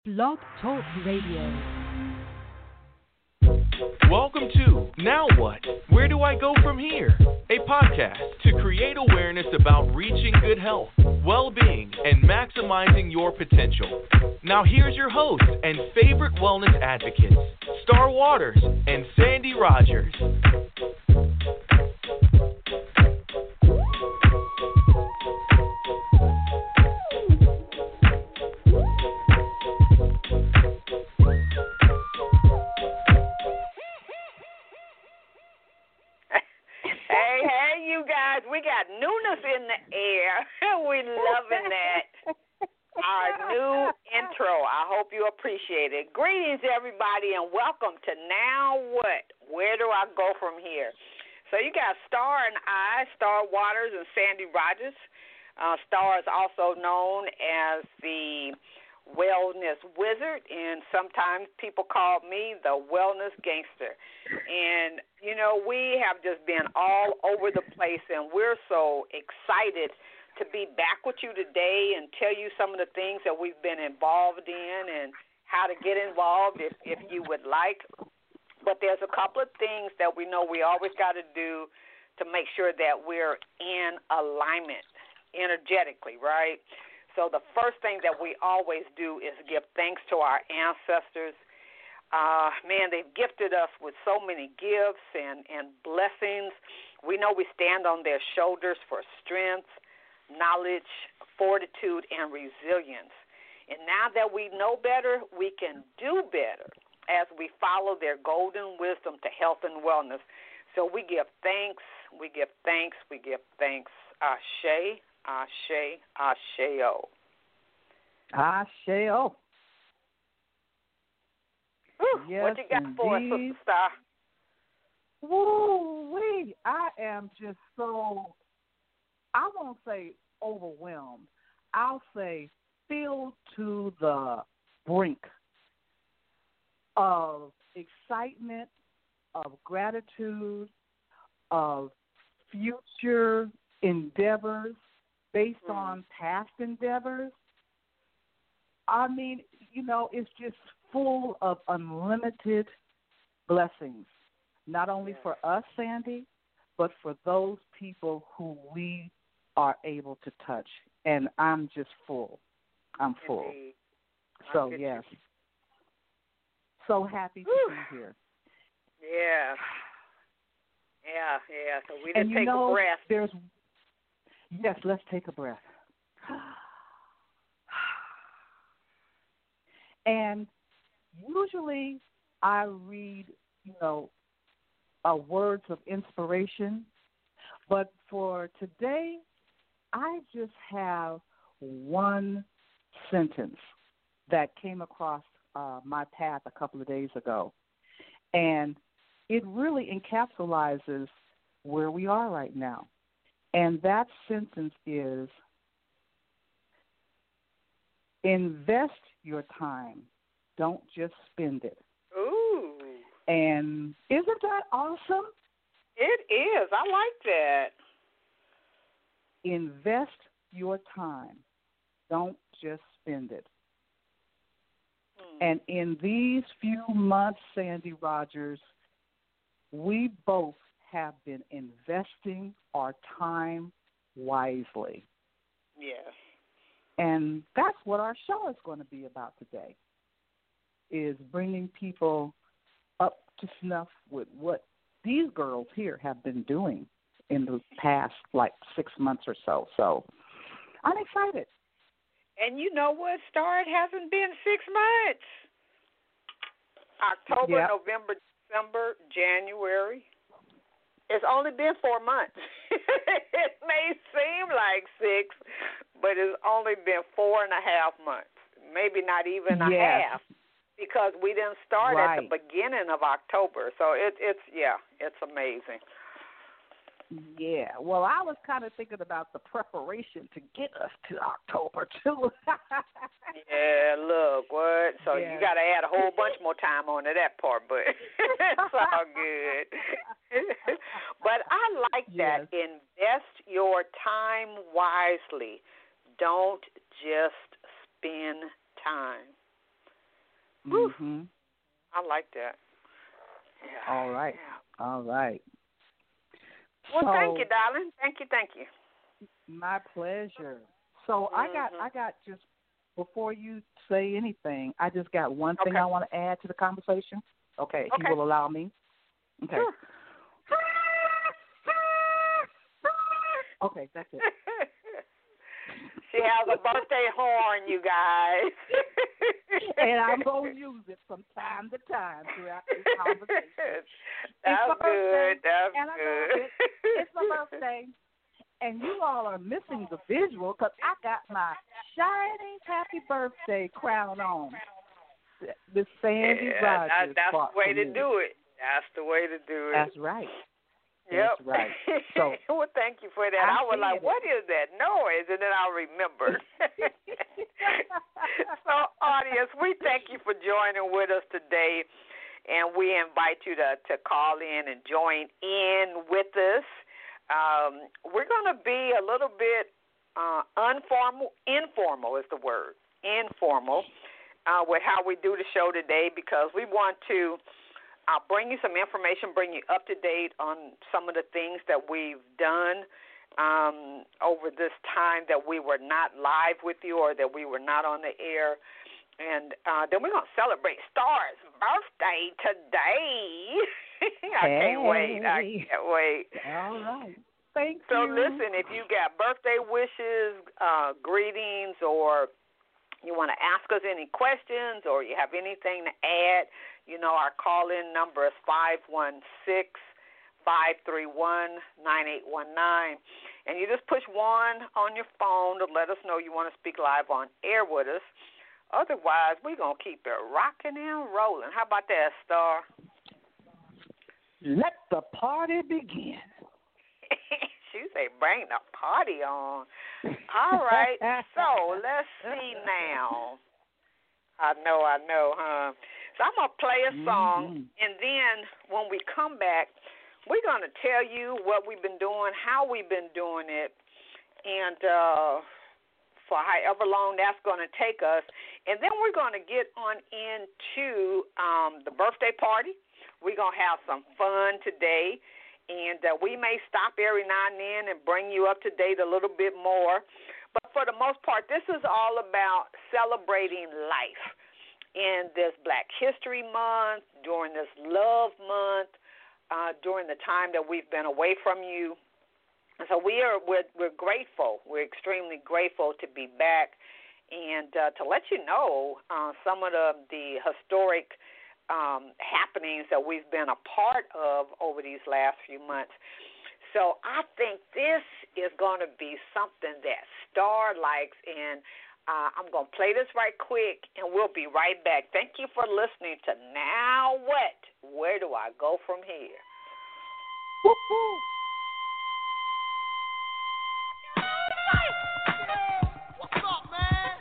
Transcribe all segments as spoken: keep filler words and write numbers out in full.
Blog Talk Radio. Welcome to Now What? Where Do I Go From Here? A podcast to create awareness about reaching good health, well-being, and maximizing your potential. Now here's your host and favorite wellness advocates, Star Waters and Sandy Rogers. We got newness in the air. We loving that. Our new intro. I hope you appreciate it. Greetings, everybody, and welcome to Now What? Where do I go from here? So you got Star and I, Star Waters and Sandy Rogers. Uh, Star is also known as the Wellness Wizard, and sometimes people call me the Wellness Gangster. And, you know, we have just been all over the place, and we're so excited to be back with you today and tell you some of the things that we've been involved in and how to get involved if, if you would like. But there's a couple of things that we know we always got to do to make sure that we're in alignment energetically, right? So the first thing that we always do is give thanks to our ancestors. Uh, man, they've gifted us with so many gifts and, and blessings. We know we stand on their shoulders for strength, knowledge, fortitude, and resilience. And now that we know better, we can do better as we follow their golden wisdom to health and wellness. So we give thanks, we give thanks, we give thanks. Ashe. Ashe, Ashe-o. Ashe-o. Yes, what you got indeed. for us, Sister Star? Woo-wee. I am just so, I won't say overwhelmed. I'll say filled to the brink of excitement, of gratitude, of future endeavors based mm. on past endeavors. I mean, you know, it's just full of unlimited blessings, not only for us, Sandy, but for those people who we are able to touch. And I'm just full. I'm full. Indeed. So, yes. You. So happy to Whew. be here. Yeah. Yeah, yeah. So we and just you take know, a breath. There's Yes, let's take a breath. And usually I read, you know, uh, words of inspiration, but for today, I just have one sentence that came across uh, my path a couple of days ago, and it really encapsulates where we are right now. And that sentence is, invest your time. Don't just spend it. Ooh. And isn't that awesome? It is. I like that. Invest your time. Don't just spend it. Hmm. And in these few months, Sandy Rogers, we both have been investing our time wisely. Yes. And that's what our show is going to be about today, is bringing people up to snuff with what these girls here have been doing in the past, like, six months or so. So I'm excited. And you know what, Star? It hasn't been six months. October, yep. November, December, January. It's only been four months. It may seem like six, but it's only been four and a half months, maybe not even a yes. half, because we didn't start right. at the beginning of October. So it, it's, yeah, it's amazing. Yeah, well, I was kind of thinking about the preparation to get us to October, too. Yeah, look, what? So yes. you got to add a whole bunch more time on to that part, but it's all good. But I like that. Yes. Invest your time wisely. Don't just spend time. Mm-hmm. I like that. Yeah. All right. Yeah. All right. Well, so, thank you, darling. Thank you, thank you. My pleasure. So mm-hmm. I got, I got just before you say anything, I just got one thing okay. I want to add to the conversation. Okay, if okay. you will allow me. Okay. Sure. Okay, that's it. She has a birthday horn, you guys. And I'm going to use it from time to time throughout this conversation. That's it's good. That's and good. It. It's my birthday. And you all are missing the visual because I got my shining happy birthday crown on. The Sandy yeah, Rogers. that, that's the way to me. do it. That's the way to do it. That's right. Yep. That's right. So, well, thank you for that. I, I was like, it. what is that noise? And then I remembered. So, audience, we thank you for joining with us today. And we invite you to, to call in and join in with us. Um, we're going to be a little bit uh, informal. Informal is the word. Informal uh, with how we do the show today because we want to I'll bring you some information, bring you up to date on some of the things that we've done um, over this time that we were not live with you or that we were not on the air. And uh, then we're going to celebrate Star's birthday today. I hey. can't wait. I can't wait. All right. Thank so you. So listen, if you got birthday wishes, uh, greetings, or you want to ask us any questions or you have anything to add, you know, our call-in number is five one six, five three one, nine eight one nine. And you just push one on your phone to let us know you want to speak live on air with us. Otherwise, we're going to keep it rocking and rolling. How about that, Star? Let the party begin. She say, bring the party on. All right. So let's see now. I know, I know, huh? So I'm going to play a song, mm-hmm. and then when we come back, we're going to tell you what we've been doing, how we've been doing it, and uh, for however long that's going to take us. And then we're going to get on into um, the birthday party. We're going to have some fun today, and uh, we may stop every now and then and bring you up to date a little bit more. But for the most part, this is all about celebrating life. In this Black History Month, during this Love Month, uh, during the time that we've been away from you. And so we are, we're, we're grateful. We're extremely grateful to be back and uh, to let you know uh, some of the, the historic um, happenings that we've been a part of over these last few months. So I think this is going to be something that Star likes, and Uh, I'm going to play this right quick, and we'll be right back. Thank you for listening to Now What? Where do I go from here? Woo-hoo. What's up, man?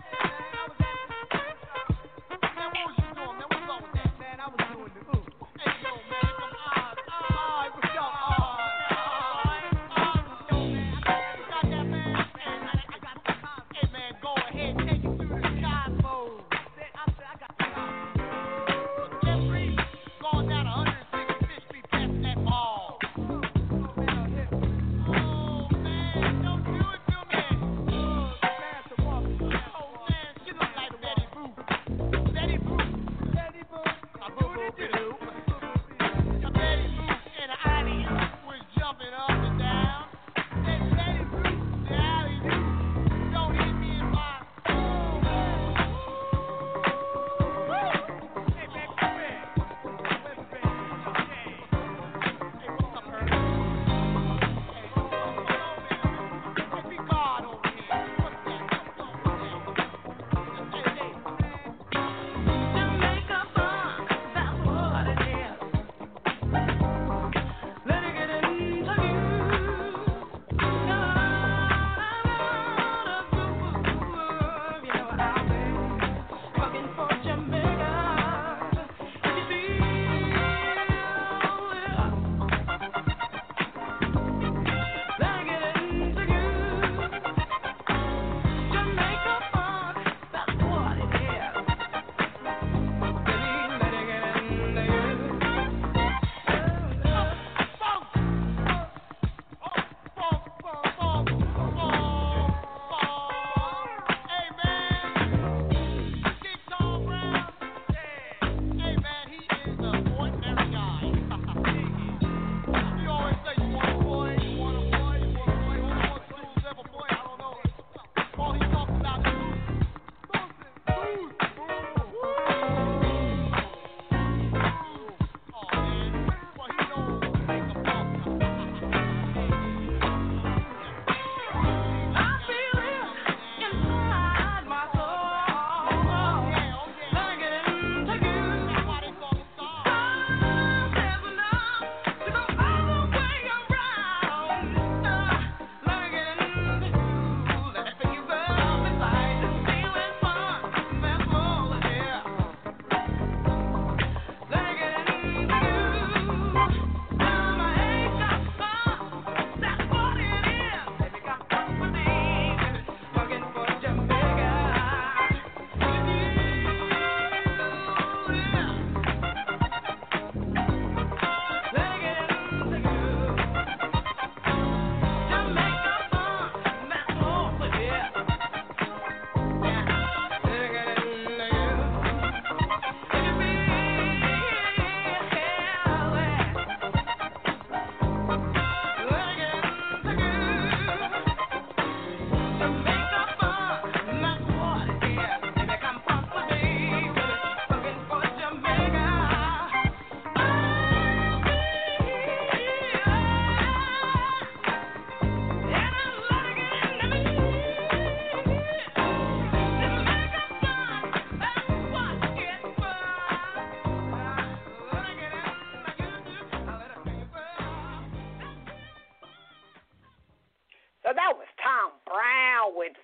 Man, what was you doing, man? What's up with that, man? I was doing the ooh. Hey, yo, man, from Oz. All right, what's up, Oz? Going down one sixty-fifth Street, past that mall. Man,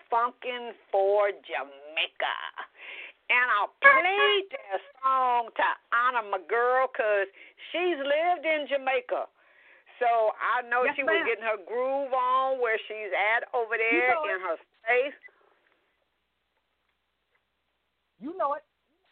Funkin' for Jamaica. And I played that song to honor my girl because she's lived in Jamaica. So I know Yes, she ma'am. was getting her groove on where she's at over there know in it. her space. You know it.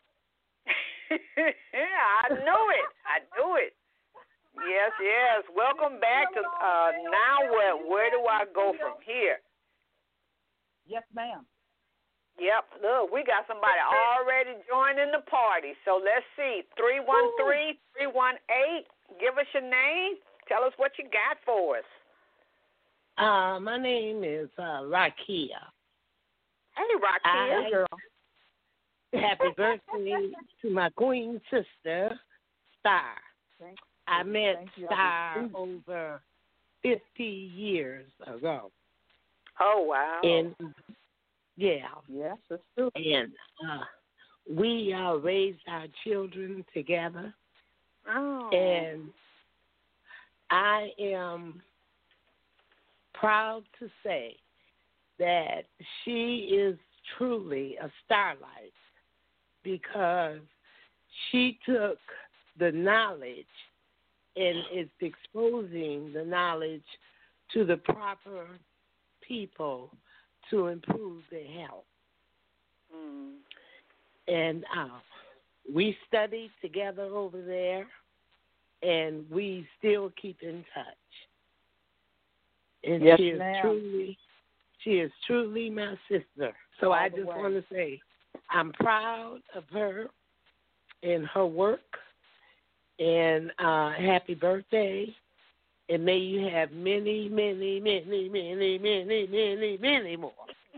I knew it. I knew it. Yes, yes. Welcome back to uh, Now What? Where do I go from here? Yes, ma'am. Yep. Look, we got somebody already joining the party. So let's see. three one three, three one eight. Give us your name. Tell us what you got for us. Uh, my name is uh, Rakia. Hey, Rakia. I- Girl. Happy birthday to my queen sister, Star. Thank I met Thank you. Star over fifty years ago. Oh, wow. And, yeah, Yes, it's true. and uh, we uh, raised our children together. Oh. And I am proud to say that she is truly a starlight because she took the knowledge and is exposing the knowledge to the proper people to improve their health. Mm. And uh, we studied together over there, and we still keep in touch. And Yes, she is ma'am. truly, she is truly my sister. So All I the just way. want to say, I'm proud of her and her work. And uh, happy birthday. And may you have many, many, many, many, many, many, many more.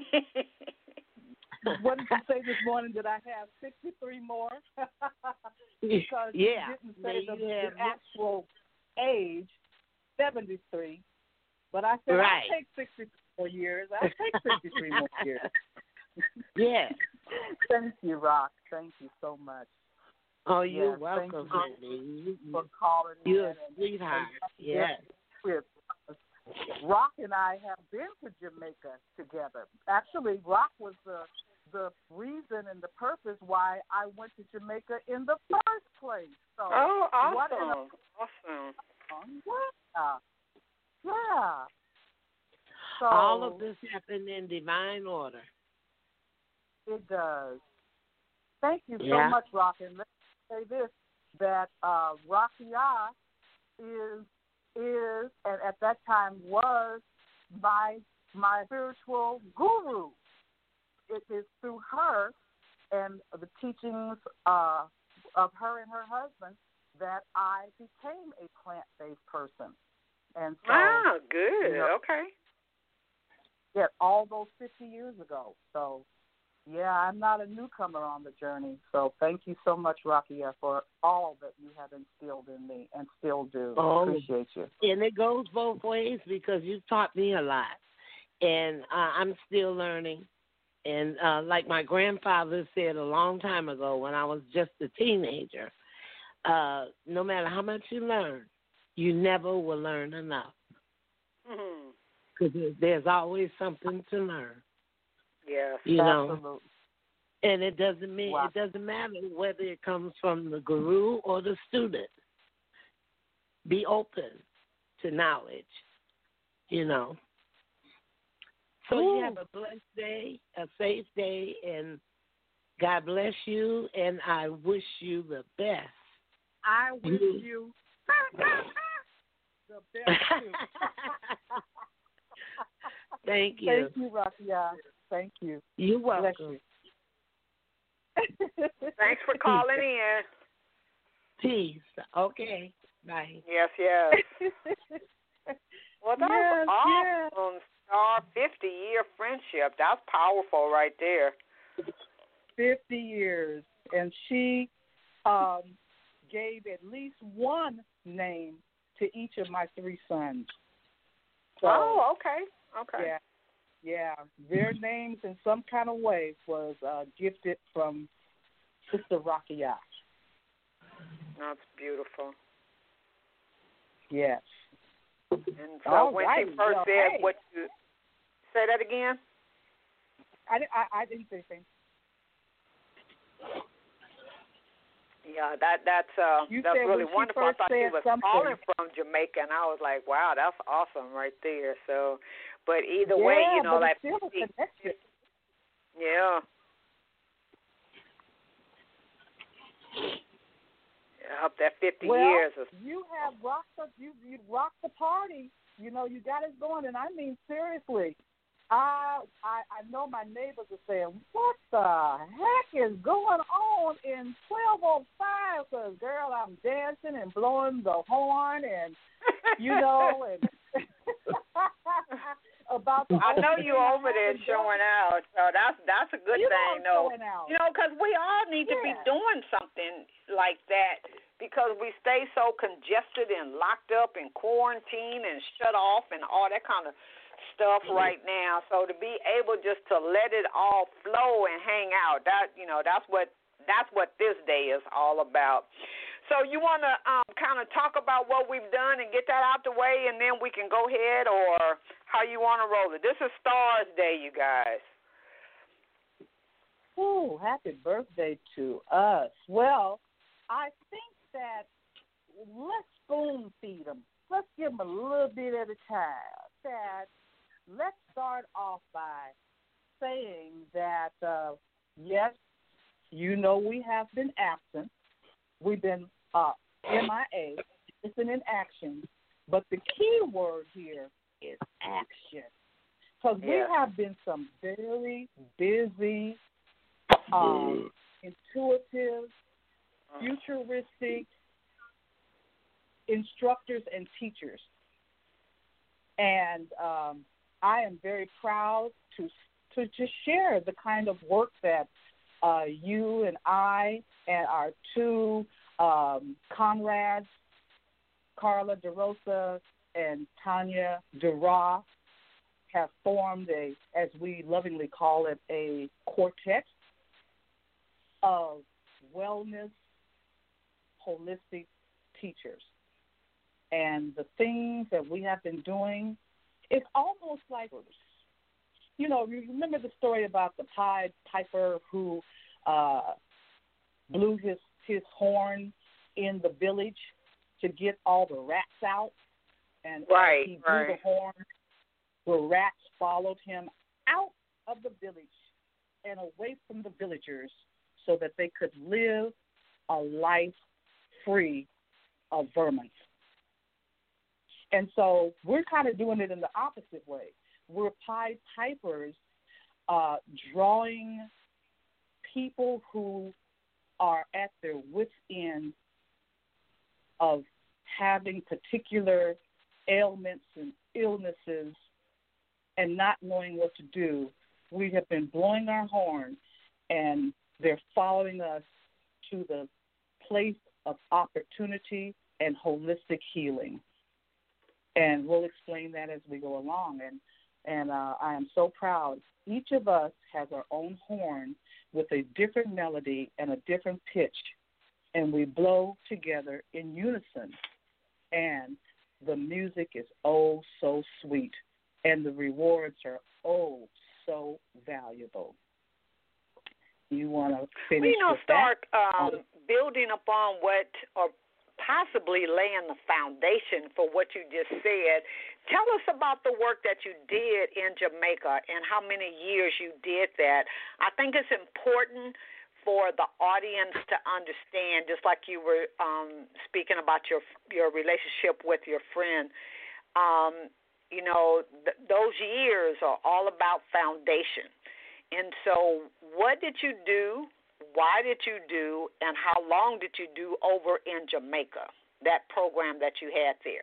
What did you say this morning? Did I have sixty-three more? Because yeah. you didn't May say the, you have the actual age, seventy-three. But I said, Right. I'll take sixty-three more years. I'll take sixty-three more years. Yeah. Thank you, Rock. Thank you so much. Oh, you're Yes, thank welcome, you honey. You- for calling in. You're a and- sweetheart. and- Yes. with Rock and I have been to Jamaica together. Actually, Rock was the the reason and the purpose why I went to Jamaica in the first place. So, Oh, what an awesome. Awesome. yeah, yeah. So All of this happened in divine order. it does. Thank you Yeah. so much, Rock. And let me say this: that uh, Rakia is is and at that time was my my spiritual guru. It is through her and the teachings uh, of her and her husband that I became a plant-based person. And so, Ah, good. you know, Okay. yeah, all those fifty years ago. So, yeah, I'm not a newcomer on the journey. So thank you so much, Rakia, for all that you have instilled in me and still do. Oh. Appreciate you. And it goes both ways because you've taught me a lot. And uh, I'm still learning. And uh, like my grandfather said a long time ago when I was just a teenager, uh, no matter how much you learn, you never will learn enough. Mm-hmm. Because there's always something to learn. Yes. You know, Absolutely. and it doesn't mean Wow. it doesn't matter whether it comes from the guru or the student. Be open to knowledge. You know. So Ooh. you have a blessed day, a safe day, and God bless you. And I wish you the best. I wish You- you the best too. Thank you. Thank you, Rakia. Thank you. You're Bless welcome. you. Thanks for calling in. Peace. Okay. Bye. Yes, yes. Well, that Yes, was awesome. Star fifty-year friendship. That's powerful right there. fifty years. And she um, gave at least one name to each of my three sons. So, Oh, okay. Okay. yeah. Yeah. Their names in some kind of way was uh, gifted from Sister Rakia. That's beautiful. Yes. And so All when right. she first Well, said hey. what you say that again? I, I, I didn't say anything. Yeah, that that's uh, You that's said really when she wonderful. I first thought she said was something. calling from Jamaica, and I was like, wow, that's awesome right there. So, but either yeah, way, you know, but like it's still a connection. yeah, up that fifty well, years. Or... you have rocked the you you rocked the party. You know, you got us going, and I mean seriously. I, I I know my neighbors are saying, what the heck is going on in twelve oh five? Because, girl, I'm dancing and blowing the horn and, you know, and about the I know you over there showing out, so that's that's a good you thing, know though. You know, because we all need to yeah. be doing something like that because we stay so congested and locked up and quarantined and shut off and all that kind of stuff right now. So to be able just to let it all flow and hang out, that you know, that's what that's what this day is all about. So you want to um, kind of talk about what we've done and get that out the way, and then we can go ahead, or how you want to roll it. This is Stars Day, you guys. Oh, happy birthday to us. Well, I think that let's spoon feed them. Let's give them a little bit at a time. That let's start off by saying that, uh, yes, you know we have been absent. We've been uh, M I A, missing in action. But the key word here is action. Because yeah. we have been some very busy, um, intuitive, futuristic instructors and teachers. And um, I am very proud to, to to share the kind of work that uh, you and I and our two um, comrades, Carla DeRosa and Tanya DeRa, have formed a, as we lovingly call it, a quartet of wellness holistic teachers. And the things that we have been doing, it's almost like, you know, you remember the story about the Pied Piper who uh, blew his, his horn in the village to get all the rats out? And right, as he blew right. the horn, the rats followed him out of the village and away from the villagers so that they could live a life free of vermin. And so we're kind of doing it in the opposite way. We're Pied Pipers uh, drawing people who are at their wits' end of having particular ailments and illnesses and not knowing what to do. We have been blowing our horn, and they're following us to the place of opportunity and holistic healing. And we'll explain that as we go along. And and uh, I am so proud. Each of us has our own horn with a different melody and a different pitch, and we blow together in unison. And the music is oh so sweet, and the rewards are oh so valuable. You want to finish well, you know, with start that? um, building upon what, or possibly laying the foundation for what you just said. Tell us about the work that you did in Jamaica and how many years you did that. I think it's important for the audience to understand, just like you were um, speaking about your your relationship with your friend. Um, you know, th- those years are all about foundation. And so what did you do? Why did you do, and how long did you do over in Jamaica, that program that you had there?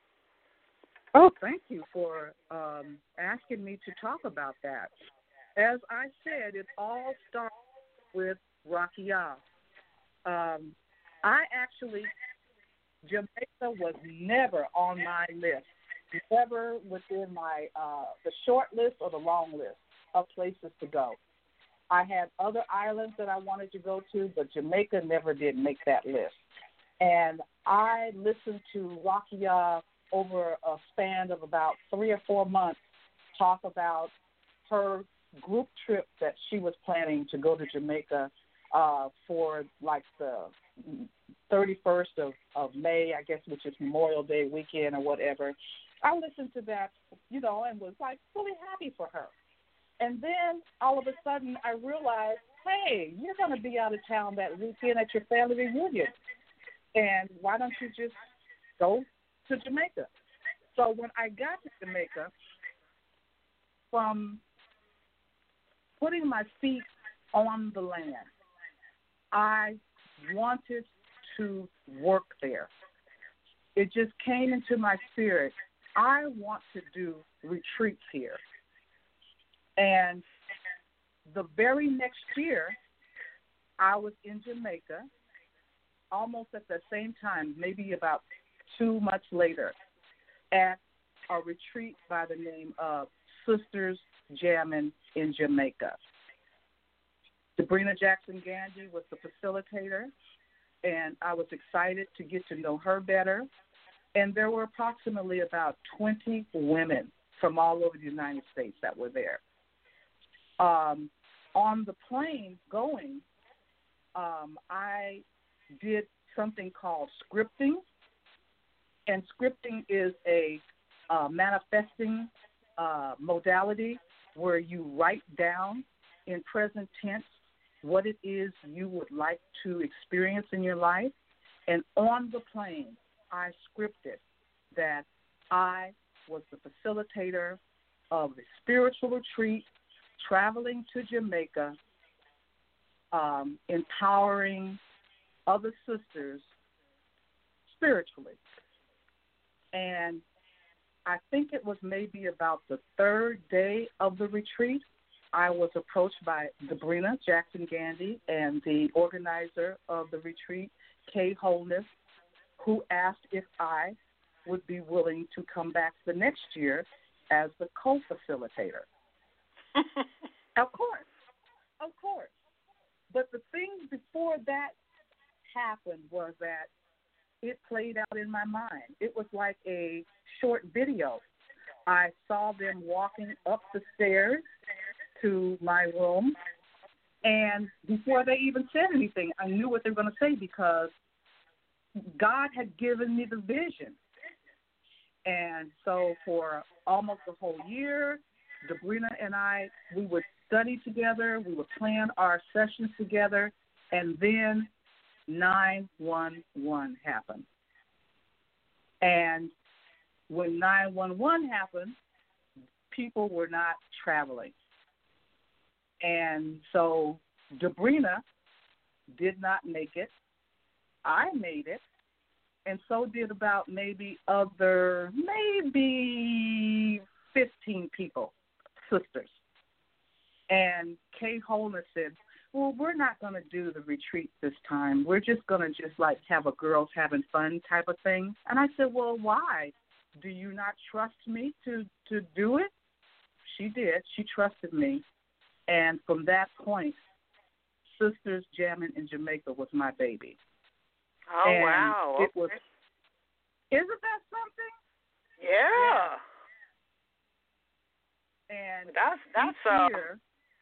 Oh, thank you for um, asking me to talk about that. As I said, it all starts with Rakia. Um, I actually, Jamaica was never on my list, never within my uh, the short list or the long list of places to go. I had other islands that I wanted to go to, but Jamaica never did make that list. And I listened to Rakia over a span of about three or four months talk about her group trip that she was planning to go to Jamaica uh, for like the thirty-first of, of May, I guess, which is Memorial Day weekend or whatever. I listened to that, you know, and was like really happy for her. And then all of a sudden I realized, hey, you're going to be out of town that weekend at your family reunion. And why don't you just go to Jamaica? So when I got to Jamaica, from putting my feet on the land, I wanted to work there. It just came into my spirit. I want to do retreats here. And the very next year, I was in Jamaica, almost at the same time, maybe about two months later, at a retreat by the name of Sisters Jamming in Jamaica. Sabrina Jackson Gandy was the facilitator, and I was excited to get to know her better. And there were approximately about twenty women from all over the United States that were there. Um, on the plane going, um, I did something called scripting. And scripting is a uh, manifesting uh, modality where you write down in present tense what it is you would like to experience in your life. And on the plane, I scripted that I was the facilitator of a spiritual retreat, traveling to Jamaica, um, empowering other sisters spiritually. And I think it was maybe about the third day of the retreat, I was approached by Sabrina Jackson Gandy and the organizer of the retreat, Kay Holness, who asked if I would be willing to come back the next year as the co-facilitator. Of course, of course. But the thing before that happened was that it played out in my mind. It was like a short video. I saw them walking up the stairs to my room, and before they even said anything, I knew what they were going to say because God had given me the vision. And so for almost a whole year, Sabrina and I, we would study together, we would plan our sessions together, and then nine one one happened. And when nine one one happened, people were not traveling. And so Sabrina did not make it. I made it. And so did about maybe other, maybe fifteen people, sisters. And Kay Holner said, well, we're not going to do the retreat this time. We're just going to just like have a girls having fun type of thing. And I said, well, why? Do you not trust me to, to do it? She did. She trusted me. And from that point, Sisters Jamming in Jamaica was my baby. Oh, and wow. It was, isn't that something? Yeah. yeah. And that's that's each uh, year,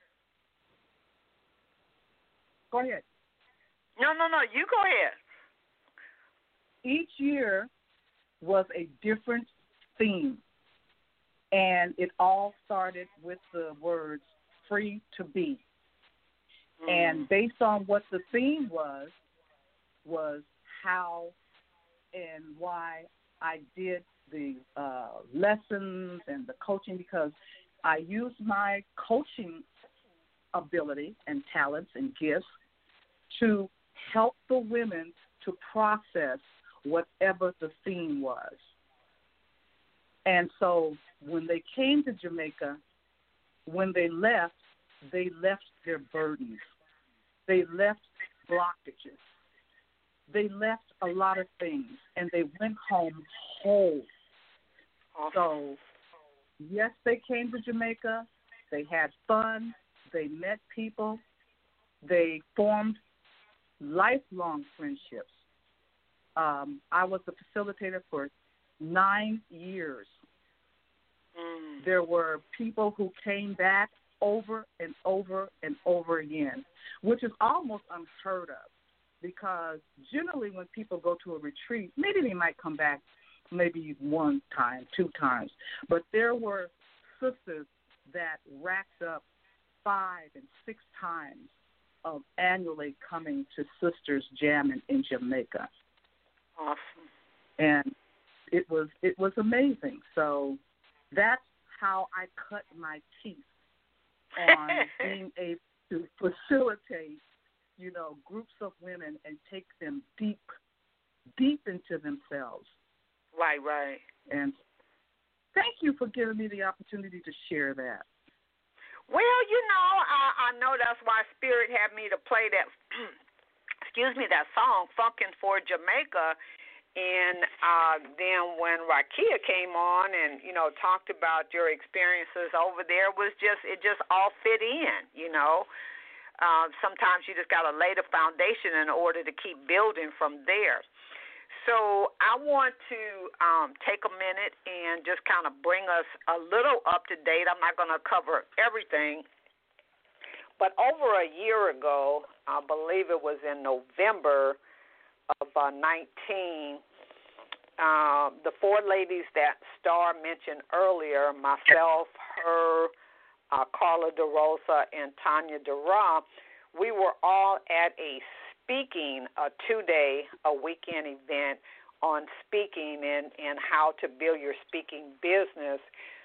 go ahead. No, no, no. You go ahead. Each year was a different theme, and it all started with the words "free to be." Mm. And based on what the theme was, was how and why I did the uh, lessons and the coaching, because I used my coaching ability and talents and gifts to help the women to process whatever the theme was. And so when they came to Jamaica, when they left, they left their burdens. They left blockages. They left a lot of things, and they went home whole. So, yes, they came to Jamaica. They had fun. They met people. They formed lifelong friendships. Um, I was the facilitator for nine years. Mm. There were people who came back over and over and over again, which is almost unheard of, because generally when people go to a retreat, maybe they might come back maybe one time, two times, but there were sisters that racked up five and six times of annually coming to Sisters Jamming in Jamaica. Awesome. And it was it was amazing. So that's how I cut my teeth on being able to facilitate, you know, groups of women and take them deep, deep into themselves. Right, right. And thank you for giving me the opportunity to share that. Well, you know, I, I know that's why Spirit had me to play that, excuse me, that song, Funkin' for Jamaica. And uh, then when Rakia came on and, you know, talked about your experiences over there, it was just, it just all fit in, you know. Uh, sometimes you just got to lay the foundation in order to keep building from there. So I want to um, take a minute and just kind of bring us a little up to date. I'm not going to cover everything. But over a year ago, I believe it was in November of uh, nineteen, uh, the four ladies that Star mentioned earlier, myself, her, uh, Carla DeRosa, and Tanya Dura, we were all at a speaking, a two-day, a weekend event on speaking and, and how to build your speaking business.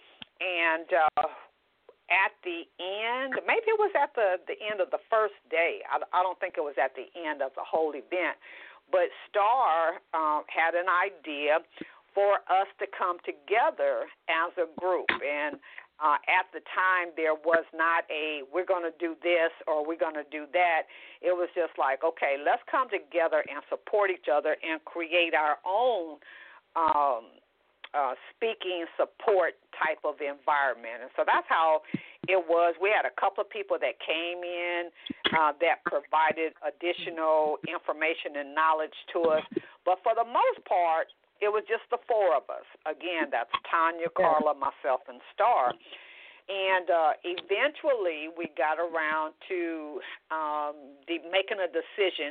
And uh, at the end, maybe it was at the, the end of the first day. I, I don't think it was at the end of the whole event. But Star um, had an idea for us to come together as a group. And uh, at the time, there was not a, we're going to do this or we're going to do that. It was just like, okay, let's come together and support each other and create our own um, uh, speaking support type of environment. And so that's how it was. We had a couple of people that came in uh, that provided additional information and knowledge to us. But for the most part, it was just the four of us. Again, that's Tanya, Carla, myself, and Star. And uh, eventually we got around to um, the, making a decision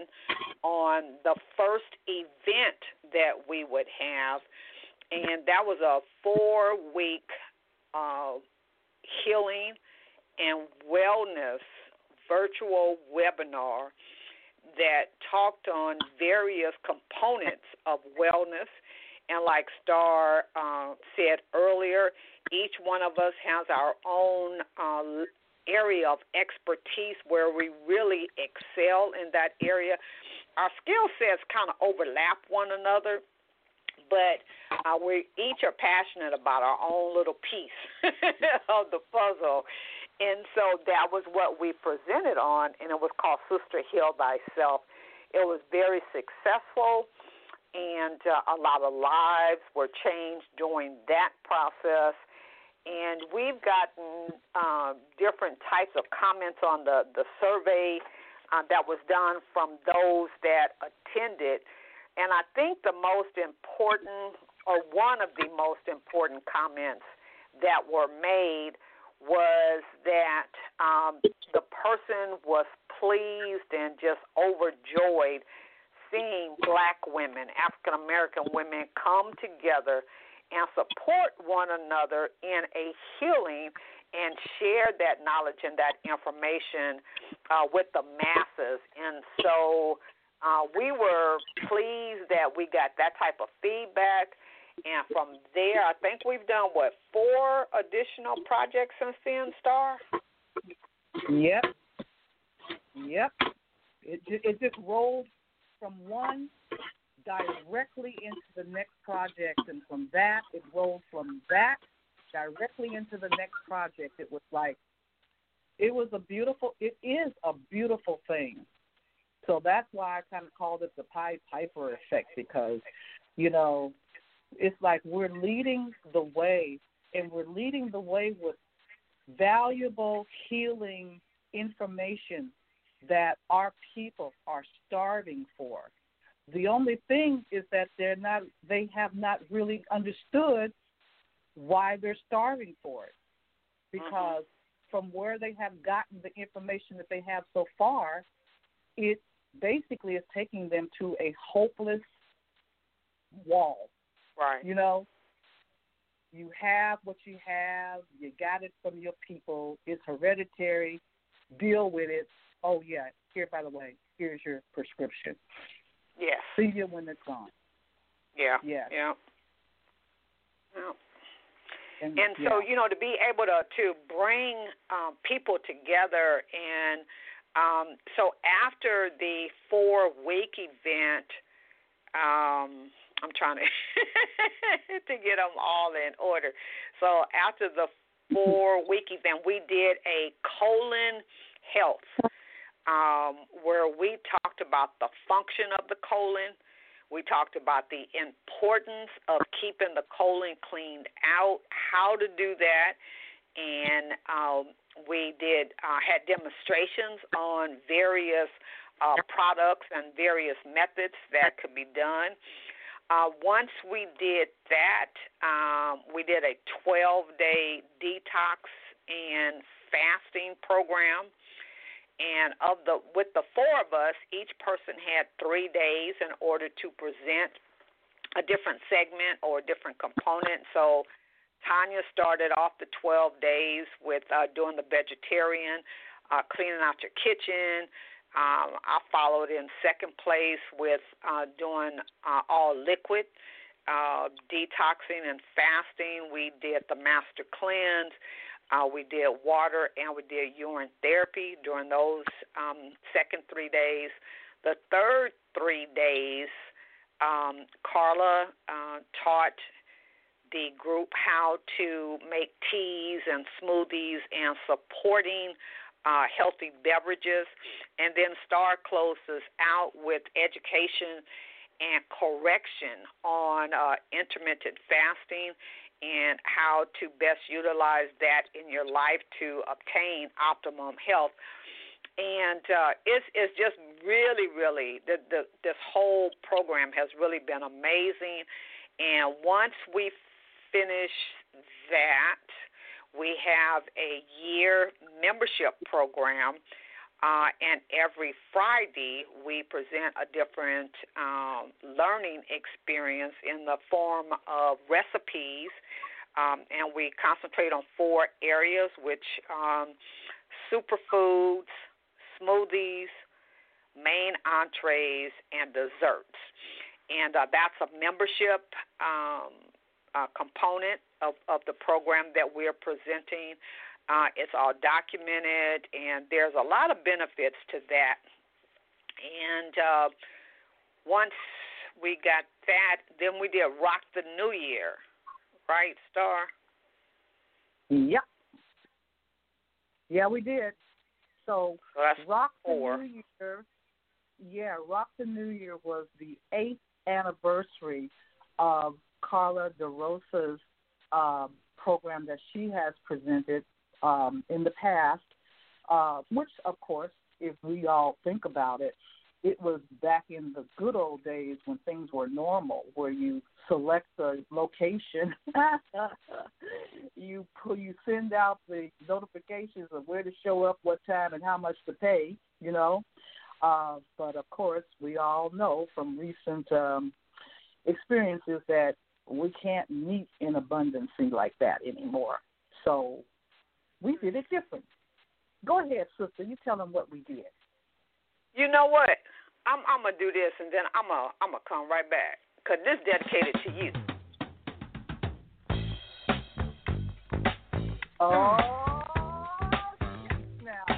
on the first event that we would have. And that was a four-week uh, healing and wellness virtual webinar that talked on various components of wellness. And like Star uh, said earlier, each one of us has our own uh, area of expertise where we really excel in that area. Our skill sets kind of overlap one another, but uh, we each are passionate about our own little piece of the puzzle. And so that was what we presented on, and it was called Sister Heal Thyself. It was very successful, and uh, a lot of lives were changed during that process. And we've gotten uh, different types of comments on the, the survey uh, that was done from those that attended. And I think the most important, or one of the most important comments that were made was that um, the person was pleased and just overjoyed seeing black women, African-American women, come together and support one another in a healing and share that knowledge and that information uh, with the masses. And so uh, we were pleased that we got that type of feedback. And from there, I think we've done, what, four additional projects since then, Star? Yep. Yep. It, it just rolled from one directly into the next project, and from that, it rolled from that directly into the next project. It was like, it was a beautiful, it is a beautiful thing. So that's why I kind of called it the Pied Piper effect, because, you know, it's like we're leading the way, and we're leading the way with valuable healing information that our people are starving for. The only thing is that they're not, they have not really understood why they're starving for it. Because from where they have gotten the information that they have so far, it basically is taking them to a hopeless wall. Right. You know, you have what you have. You got it from your people. It's hereditary. Deal with it. Oh, yeah. Here, by the way, here's your prescription. Yes. See you when it's gone. Yeah. Yeah. Yeah. Yeah. And, and yeah. so, you know, to be able to, to bring um, people together, and um, so after the four-week event, um, I'm trying to to get them all in order. So after the four-week event, we did a colon health, um, where we talked about the function of the colon. We talked about the importance of keeping the colon cleaned out, how to do that, and um, we did uh, had demonstrations on various uh, products and various methods that could be done. Uh, once we did that, um, we did a twelve-day detox and fasting program. And of the with the four of us, each person had three days in order to present a different segment or a different component. So Tanya started off the twelve days with uh, doing the vegetarian, uh, cleaning out your kitchen. Um, I followed in second place with uh, doing uh, all liquid, uh, detoxing and fasting. We did the master cleanse. Uh, we did water and we did urine therapy during those um, second three days. The third three days, um, Carla uh, taught the group how to make teas and smoothies and supporting uh, healthy beverages. And then Star closes out with education and correction on uh, intermittent fasting and how to best utilize that in your life to obtain optimum health. And uh, it's, it's just really, really, the, the, this whole program has really been amazing. And once we finish that, we have a year membership program. Uh, and every Friday, we present a different um, learning experience in the form of recipes, um, and we concentrate on four areas, which um, superfoods, smoothies, main entrees, and desserts. And uh, that's a membership um, uh, component of, of the program that we're presenting. Uh, it's all documented, and there's a lot of benefits to that. And uh, once we got that, then we did Rock the New Year, right, Star? Yep. Yeah, we did. So, so that's Rock four. the New Year, yeah, Rock the New Year was the eighth anniversary of Carla DeRosa's uh, program that she has presented Um, in the past, uh, which, of course, if we all think about it, it was back in the good old days when things were normal, where you select the location, you you send out the notifications of where to show up, what time, and how much to pay, you know. Uh, but, of course, we all know from recent um, experiences that we can't meet in abundance like that anymore. So we did it different. Go ahead, sister. You tell them what we did. You know what? I'm I'm gonna do this, and then I'm gonna I'm gonna come right back because this is dedicated to you. Oh, now.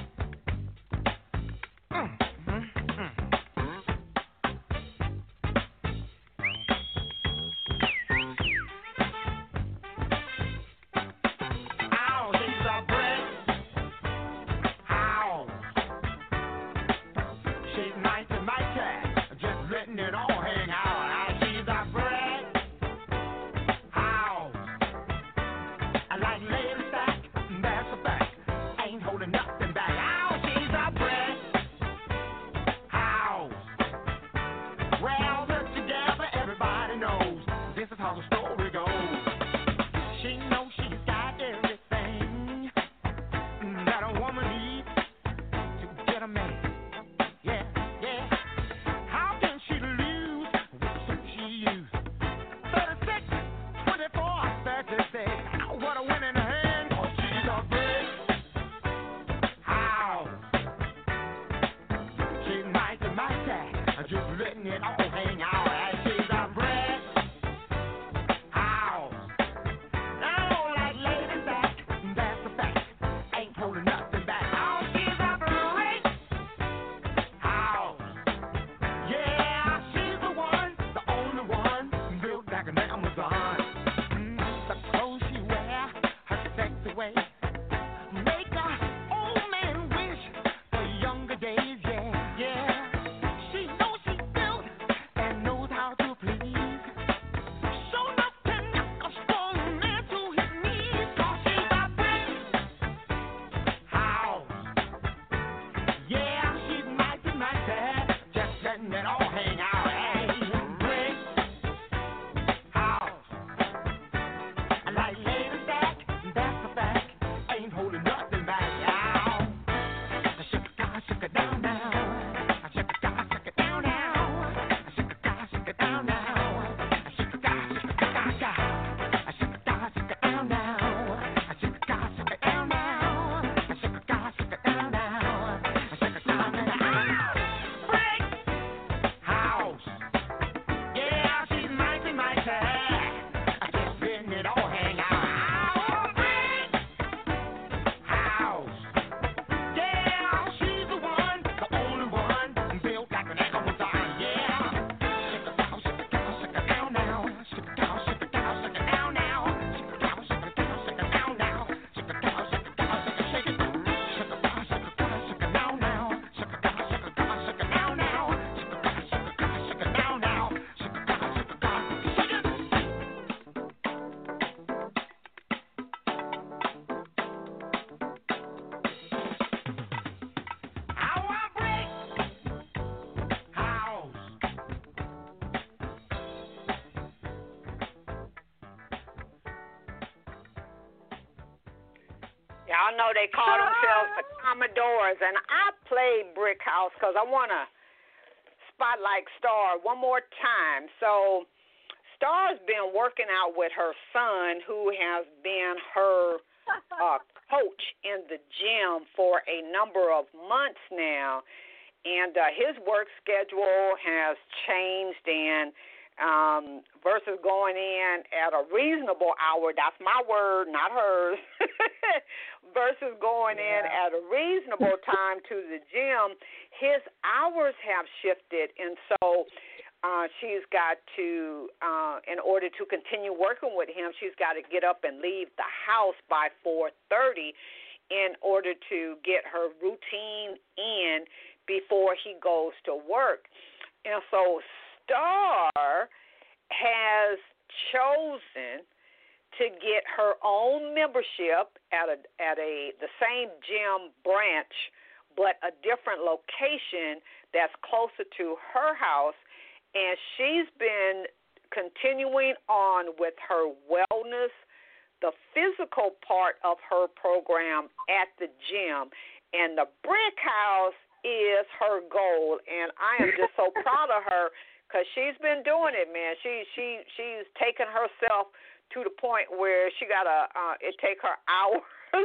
She knows she's got everything that Y'all know they call themselves the Commodores, and I played Brick House because I want to spotlight Star one more time. So Star's been working out with her son, who has been her uh, coach in the gym for a number of months now, and uh, his work schedule has changed, and Um, versus going in at a reasonable hour, that's my word, not hers, versus going yeah. in at a reasonable time to the gym, his hours have shifted, and so uh, she's got to, uh, in order to continue working with him, she's got to get up and leave the house by four thirty in order to get her routine in before he goes to work. And so Star has chosen to get her own membership at a at a the same gym branch, but a different location that's closer to her house, and she's been continuing on with her wellness, the physical part of her program at the gym, and the Brick House is her goal, and I am just so proud of her. Because she's been doing it, man. She she she's taken herself to the point where she got to, uh, it take her hours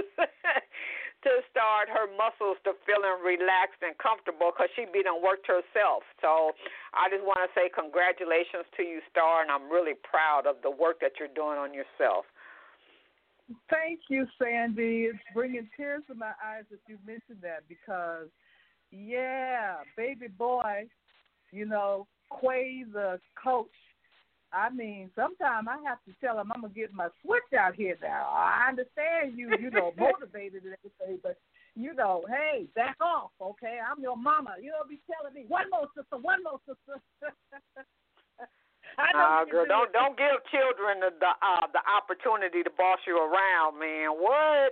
to start her muscles to feeling relaxed and comfortable because she be done worked herself. So I just want to say congratulations to you, Star, and I'm really proud of the work that you're doing on yourself. Thank you, Sandy. It's bringing tears to my eyes that you mentioned that because, yeah, baby boy, you know, Quay, the coach, I mean, sometimes I have to tell him I'm going to get my switch out here now. I understand you, you know, motivated and everything, but, you know, hey, back off, okay? I'm your mama. You don't be telling me, one more sister, one more sister. I know uh, girl, do don't, don't give children the the, uh, the opportunity to boss you around, man. What?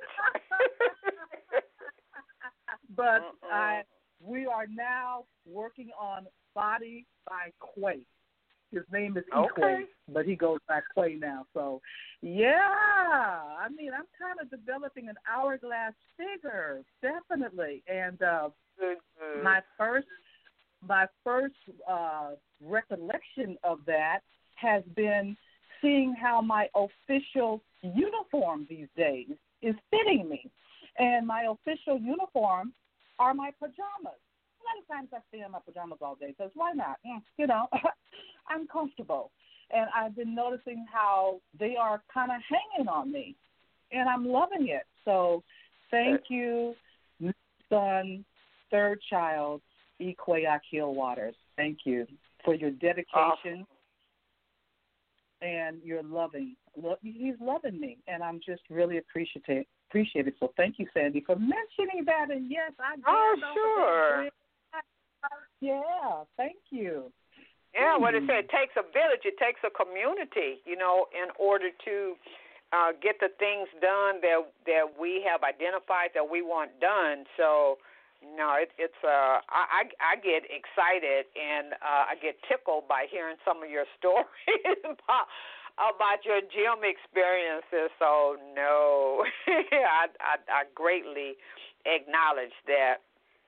But I, we are now working on Body by Quay. His name is okay. Quay, but he goes by Quay now. So, yeah, I mean, I'm kind of developing an hourglass figure, definitely. And uh, mm-hmm. my first, my first uh, recollection of that has been seeing how my official uniform these days is fitting me, and my official uniform are my pajamas. A lot of times I stay in my pajamas all day because why not? You know, I'm comfortable. And I've been noticing how they are kind of hanging on me, and I'm loving it. So thank you, son, third child, Quay Akil Waters. Thank you for your dedication oh. and your loving. He's loving me, and I'm just really appreciative. Appreciate it. So thank you, Sandy, for mentioning that. And yes, I oh sure. Yeah, thank you. Yeah, what it said, it takes a village, it takes a community, you know, in order to uh, get the things done that that we have identified that we want done. So, no, it, it's uh, I, I I get excited and uh, I get tickled by hearing some of your stories about, about your gym experiences. So, no, I, I I greatly acknowledge that.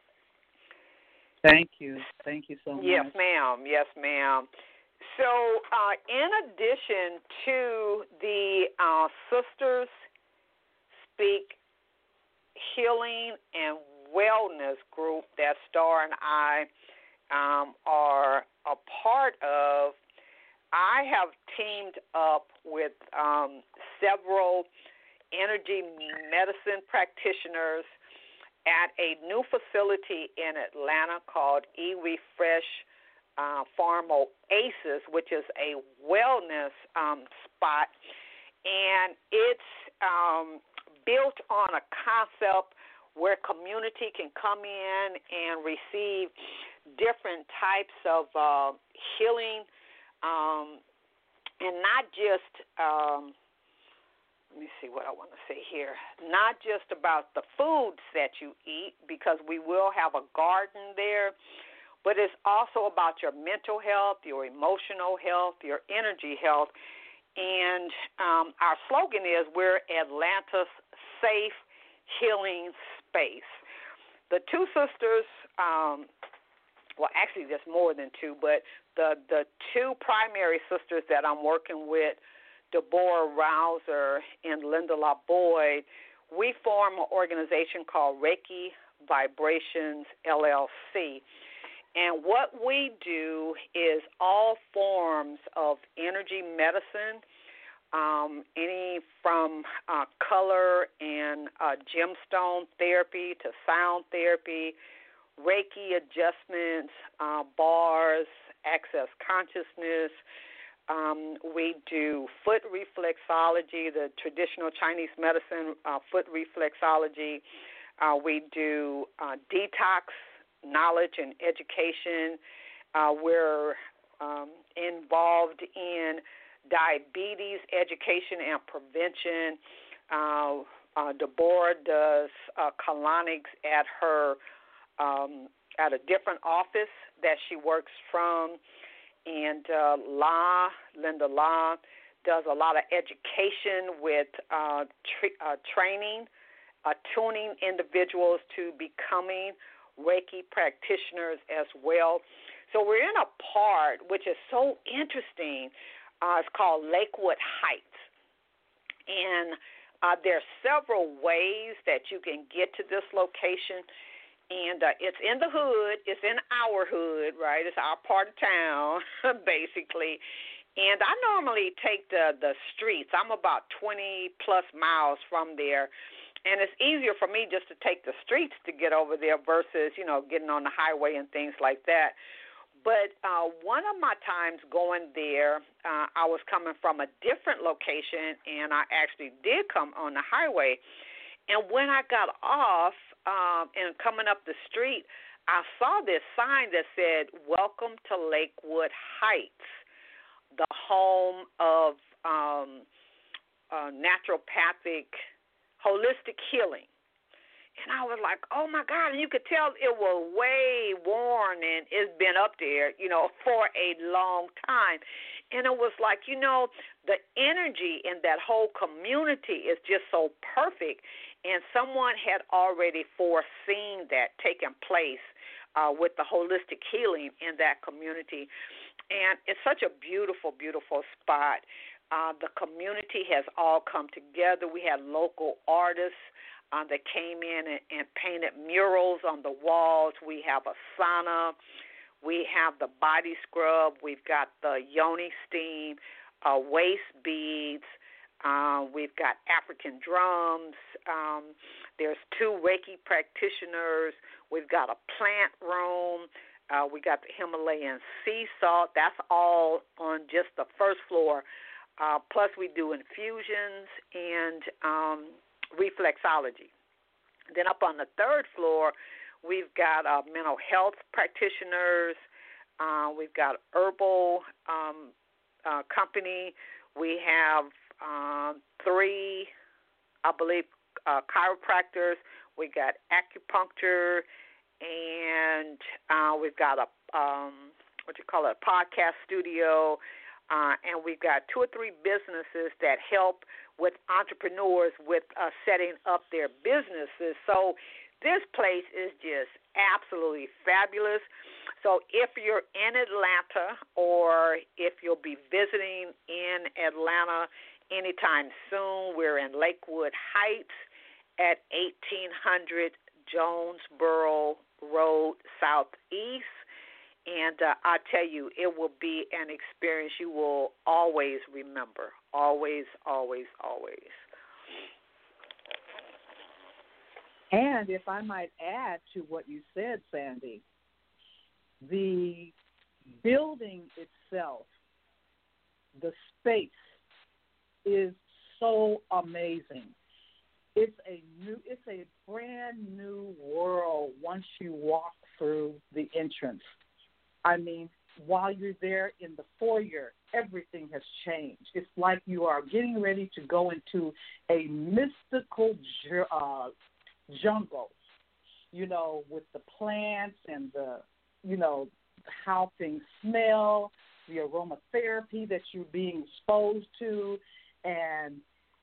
Thank you. Thank you so much. Yes, ma'am. Yes, ma'am. So uh, in addition to the uh, Sisters Speak Healing and Wellness group that Star and I um, are a part of, I have teamed up with um, several energy medicine practitioners at a new facility in Atlanta called eRefresh uh, Farm Oasis, which is a wellness um, spot, and it's um, built on a concept where community can come in and receive different types of uh, healing, um, and not just um, let me see what I want to say here. Not just about the foods that you eat, because we will have a garden there, but it's also about your mental health, your emotional health, your energy health. And um, our slogan is, we're Atlanta's safe, healing space. The two sisters, um, well, actually there's more than two, but the, the two primary sisters that I'm working with, Deborah Rouser and Linda La Boyd, we form an organization called Reiki Vibrations, L L C. And what we do is all forms of energy medicine, um, any from uh, color and uh, gemstone therapy to sound therapy, Reiki adjustments, uh, bars, access consciousness. Um, we do foot reflexology, the traditional Chinese medicine, uh, foot reflexology. Uh, we do uh, detox knowledge and education. Uh, we're um, involved in diabetes education and prevention. Uh, uh, Deborah does uh, colonics at her um, at a different office that she works from, and uh, La Linda La does a lot of education with uh, tra- uh, training, uh, tuning individuals to becoming Reiki practitioners as well. So we're in a part which is so interesting. Uh, it's called Lakewood Heights, and uh, there are several ways that you can get to this location. And uh, it's in the hood. It's in our hood, right? It's our part of town, basically. And I normally take the, the streets. I'm about twenty-plus miles from there. And it's easier for me just to take the streets to get over there versus, you know, getting on the highway and things like that. But uh, one of my times going there, uh, I was coming from a different location, and I actually did come on the highway. And when I got off um, and coming up the street, I saw this sign that said, "Welcome to Lakewood Heights, the home of um, uh, naturopathic holistic healing." And I was like, oh, my God. And you could tell it was way worn, and it's been up there, you know, for a long time. And it was like, you know, the energy in that whole community is just so perfect. And someone had already foreseen that taking place uh, with the holistic healing in that community. And it's such a beautiful, beautiful spot. Uh, the community has all come together. We had local artists uh, that came in and, and painted murals on the walls. We have a sauna. We have the body scrub. We've got the yoni steam, uh, waist beads. Uh, we've got African drums. Um, there's two Reiki practitioners. We've got a plant room. Uh, we got the Himalayan sea salt. That's all on just the first floor. Uh, plus, we do infusions and um, reflexology. Then up on the third floor, we've got uh, mental health practitioners. Uh, we've got herbal um, uh, company. We have um, three, I believe, uh, chiropractors. We got acupuncture, and uh, we've got a um, what you call it, a podcast studio. Uh, and we've got two or three businesses that help with entrepreneurs with uh, setting up their businesses. So this place is just absolutely fabulous. So if you're in Atlanta, or if you'll be visiting in Atlanta anytime soon, we're in Lakewood Heights at eighteen hundred Jonesboro Road Southeast. And uh, I tell you, it will be an experience you will always remember. Always, always, always. And if I might add to what you said, Sandy, the building itself, the space, is so amazing. It's a new, it's a brand new world once you walk through the entrance. I mean, while you're there in the foyer, everything has changed. It's like you are getting ready to go into a mystical uh, jungle, you know, with the plants and the, you know, how things smell, the aromatherapy that you're being exposed to, and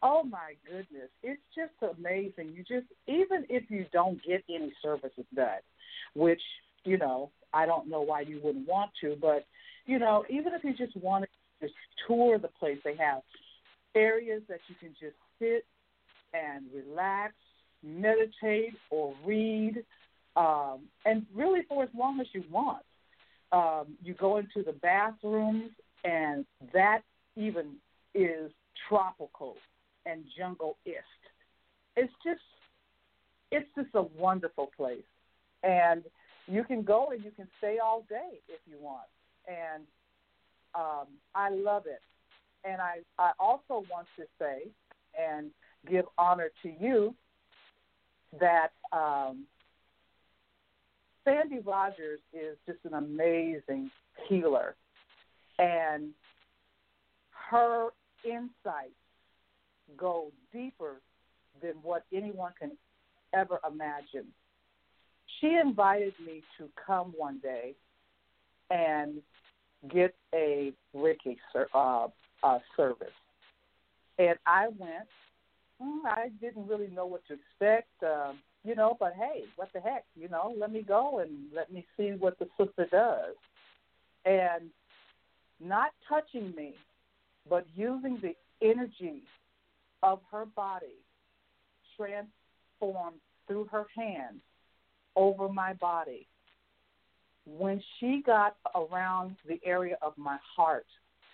Oh my goodness, it's just amazing. You just, even if you don't get any services done, which, you know, I don't know why you wouldn't want to, but, you know, even if you just want to just tour the place, they have areas that you can just sit and relax, meditate, or read, um, and really for as long as you want. Um, you go into the bathrooms, and that even is tropical and jungle-ist. It's just, it's just a wonderful place. And you can go and you can stay all day if you want. And um, I love it. And I, I also want to say and give honor to you that um, Sandy Rogers is just an amazing healer. And her insights go deeper than what anyone can ever imagine. She invited me to come one day and get a Reiki uh, uh, service. And I went. Mm, I didn't really know what to expect, uh, you know, but hey, what the heck, you know, let me go and let me see what the sister does. And not touching me, but using the energy of her body transformed through her hands over my body. When she got around the area of my heart,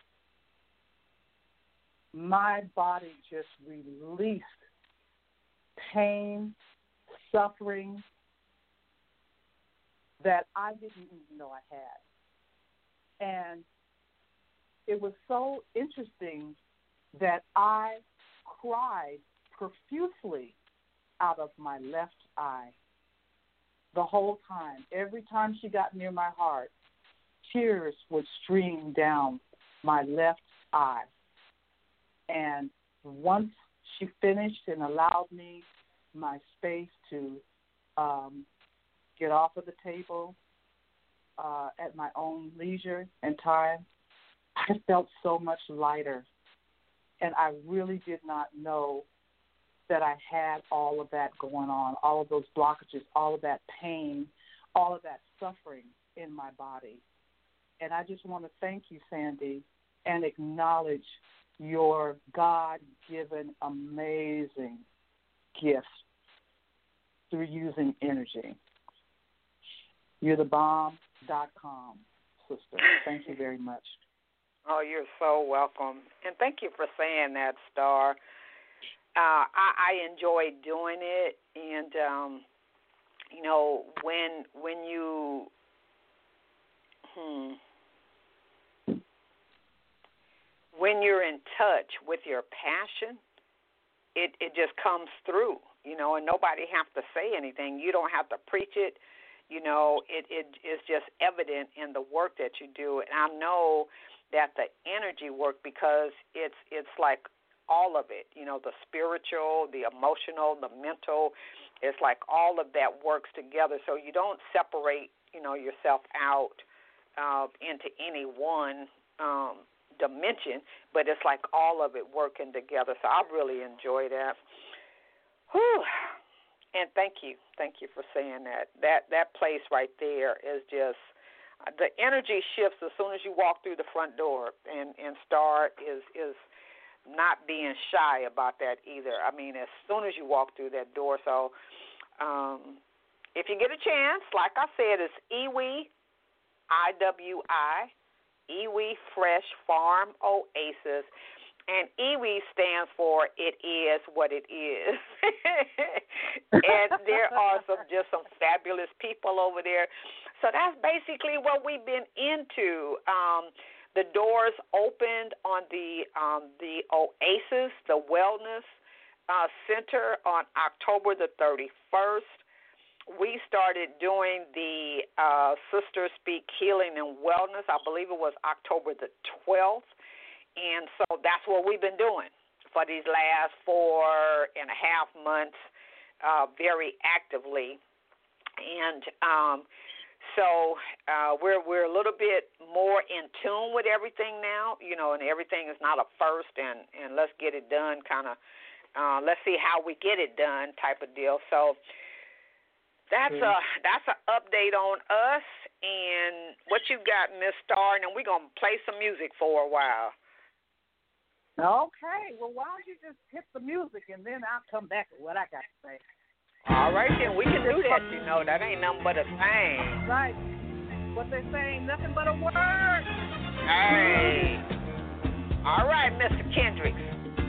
my body just released pain, suffering that I didn't even know I had. And it was so interesting that I cried profusely out of my left eye the whole time. Every time she got near my heart, tears would stream down my left eye. And once she finished and allowed me my space to um, get off of the table uh, at my own leisure and time, I felt so much lighter. And I really did not know that I had all of that going on, all of those blockages, all of that pain, all of that suffering in my body. And I just want to thank you, Sandy, and acknowledge your God-given amazing gift through using energy. You're the bomb dot com, sister. Thank you very much. Oh, you're so welcome. And thank you for saying that, Star. Uh, I, I enjoy doing it. And, um, you know, when when you, hmm, when you're in touch with your passion, it, it just comes through, you know, and nobody have to say anything. You don't have to preach it. You know, it, it is just evident in the work that you do. And I know that the energy work, because it's it's like all of it, you know, the spiritual, the emotional, the mental, it's like all of that works together. So you don't separate, you know, yourself out uh, into any one um, dimension, but it's like all of it working together. So I really enjoy that. Whew. And thank you. Thank you for saying that. That that place right there is just, the energy shifts as soon as you walk through the front door, and, and Star is, is not being shy about that either. I mean, as soon as you walk through that door. So um, if you get a chance, like I said, it's Iwi, I W I, Iwi Fresh Farm Oasis. And Iwi stands for it is what it is. And there are some just some fabulous people over there. So that's basically what we've been into. Um, the doors opened on the um, the Oasis, the Wellness uh, Center, on October the thirty-first. We started doing the uh, Sisters Speak Healing and Wellness. I believe it was October the twelfth. And so that's what we've been doing for these last four and a half months, uh, very actively. And um, So uh, we're we're a little bit more in tune with everything now, you know, and everything is not a first and, and let's get it done kind of, uh, let's see how we get it done type of deal. So that's mm-hmm. a that's an update on us and what you got, Miss Star, and then we're gonna play some music for a while. Okay, well, why don't you just hit the music and then I'll come back with what I got to say. All right, then we can do that. You know, that ain't nothing but a thing. Right. What they say ain't nothing but a word. Hey. All right, Mister Kendricks.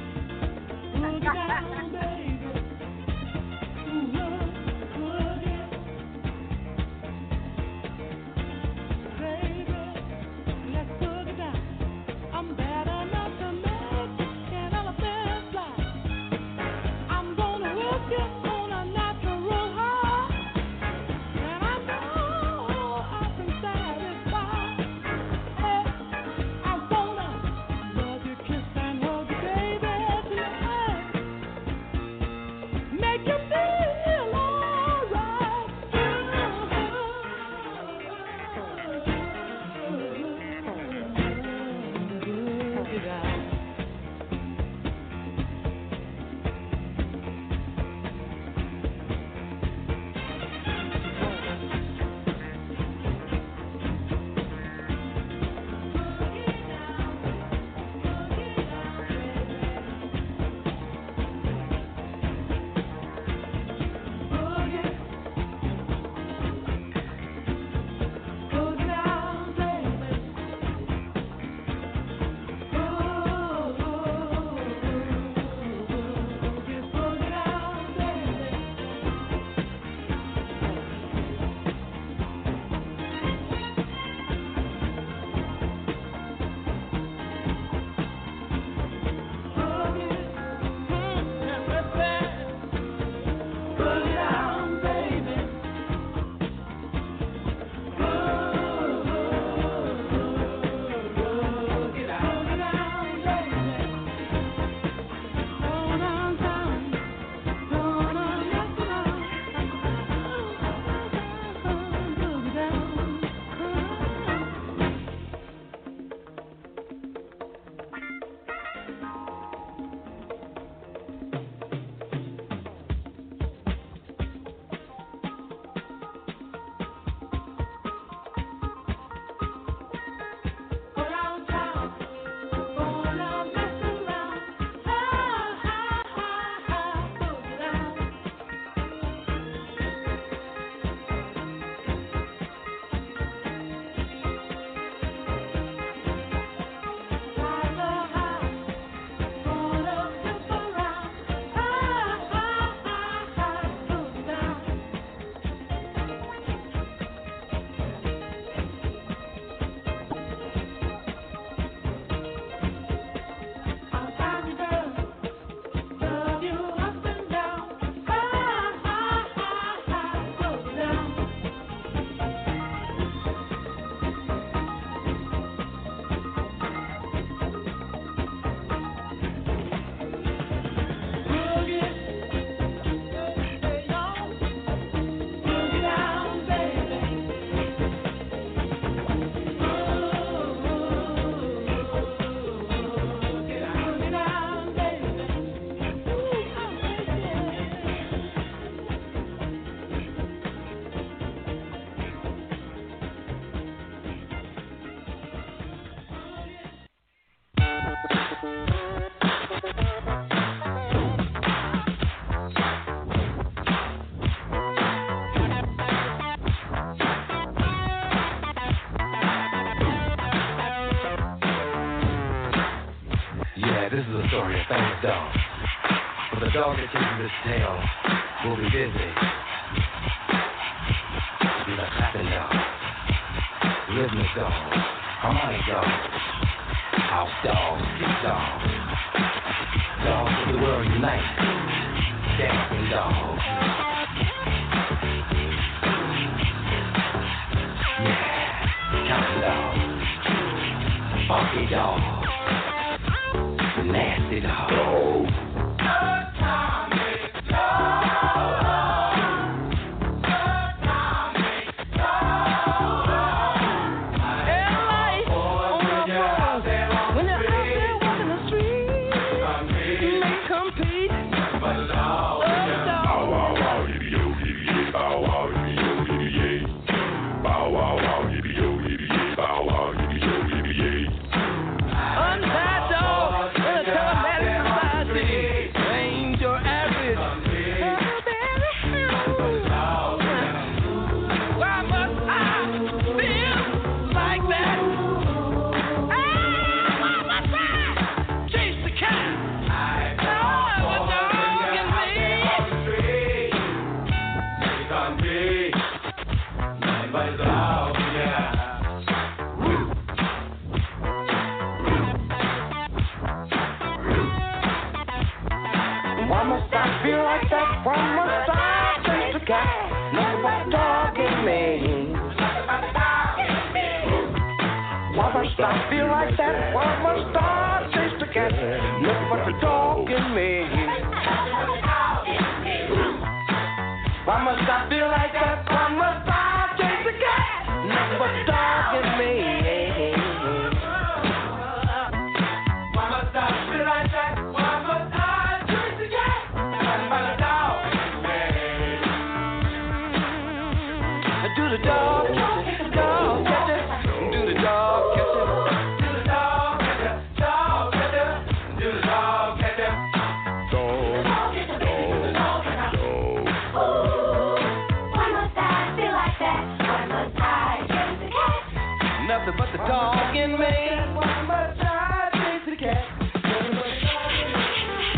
This is a story of famous dog. For the dog that chases this tail will be busy. Be the clapping dog, rhythmic dog, harmonic dog, house dog, street dog, dogs of the world unite, dancing dog. Yeah, counting dog, funky dog. Nasty dog. Oh. Atomic dog. Atomic dog. Why must I chase the cat? Nothing but the dog in me. Why must I feel like that? Why must I chase the cat? Nothing but the dog in me. Why must I feel like that? Why must I chase the cat? Nothing but the dog in me. Why must I feel like that? Why must I chase the cat? Nothing but the dog in me. Do the dog, kiss the dog, catch it. Do the dog, catch it. Do the dog, catch it. Dog, catch it. Do the dog, catch it. Dog, dog, dog. Why must I feel like that? Why must I chase the cat? Nothing but the dog in me. Why must I chase the cat? Nothing but the dog in me.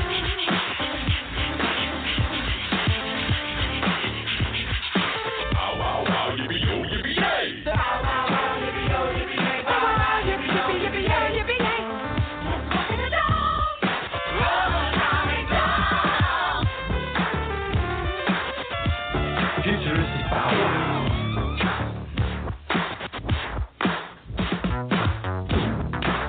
Ow, ow, ow, yippee-yo, yippee-yay. Ow, ow, ow, yippee-yo, yippee-yay. Ow, ow, yippee, yippee, yippee-yay, yippee-yay. Let's walk in the dog. Futuristic Bow Wow.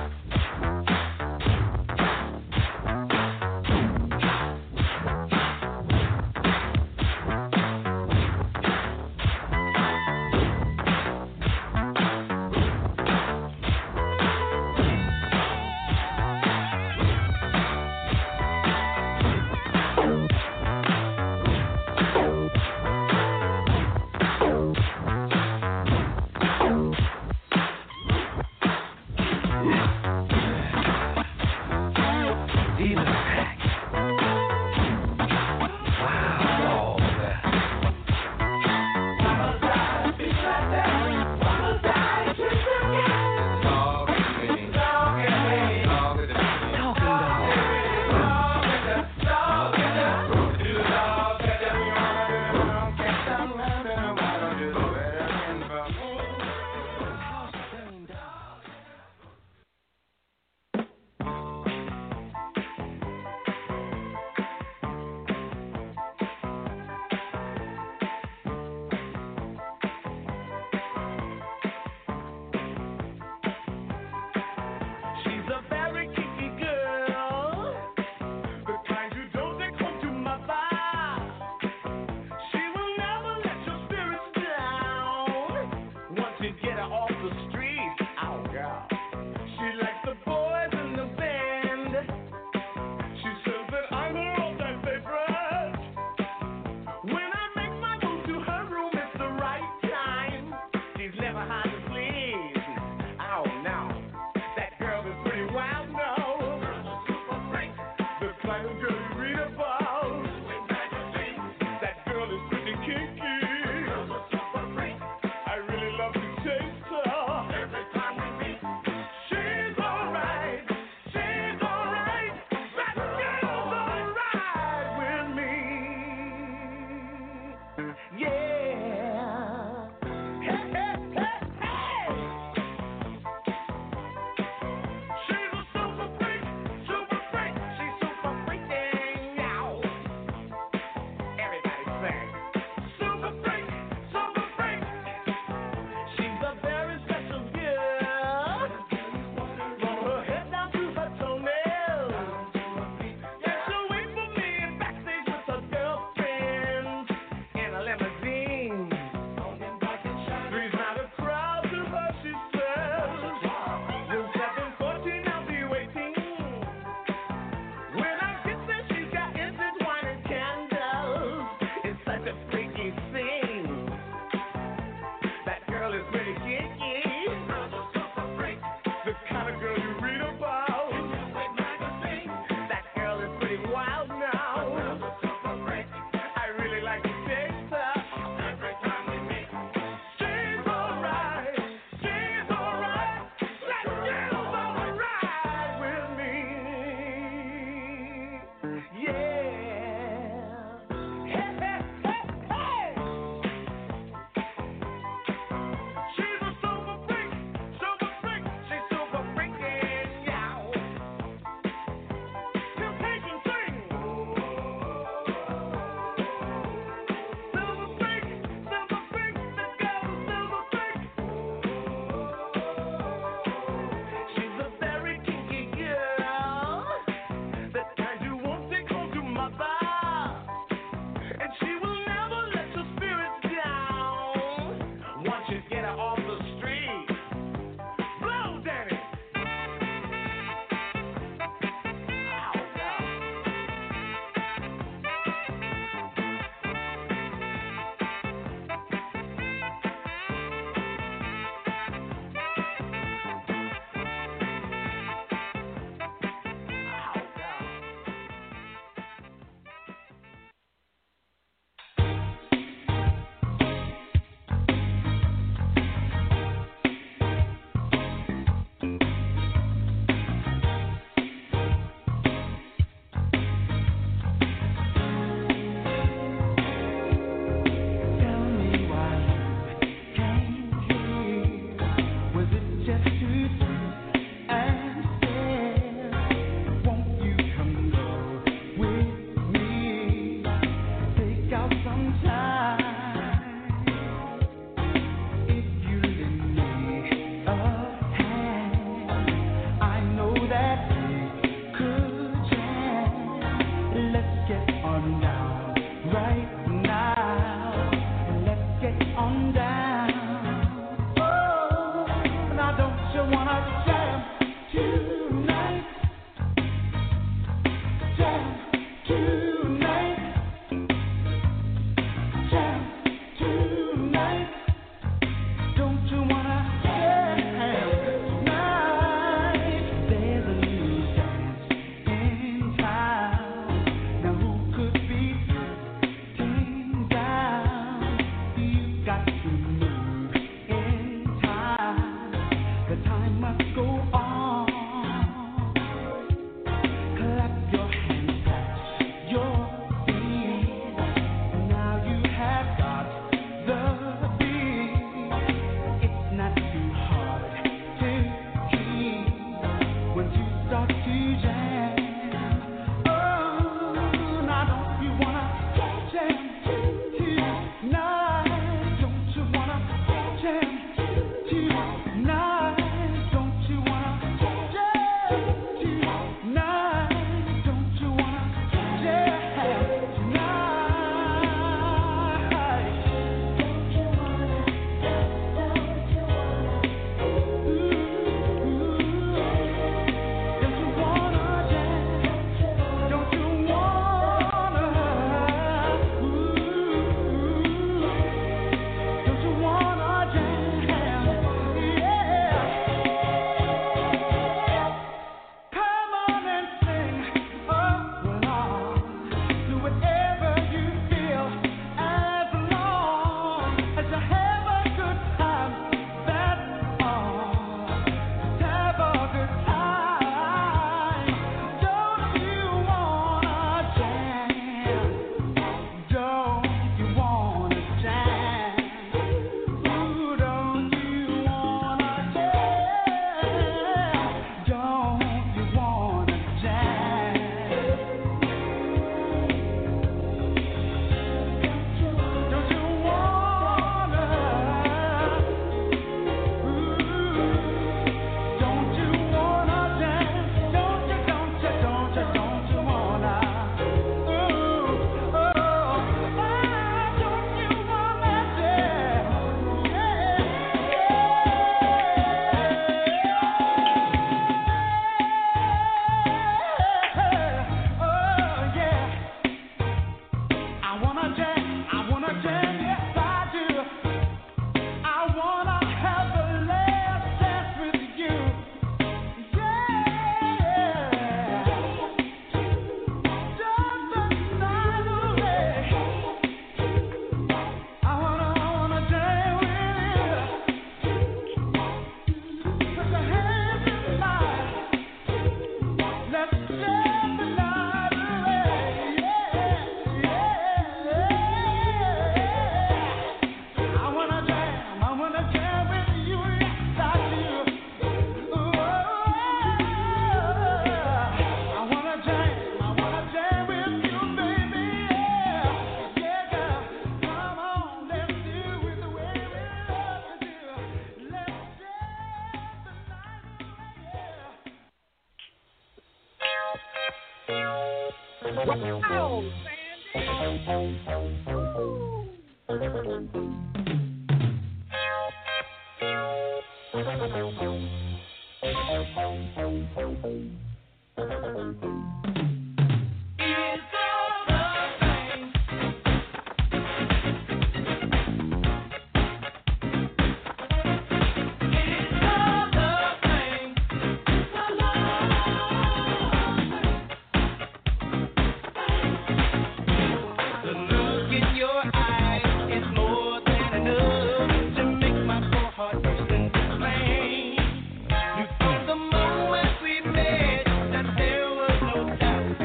The moment we met, that there was no doubt.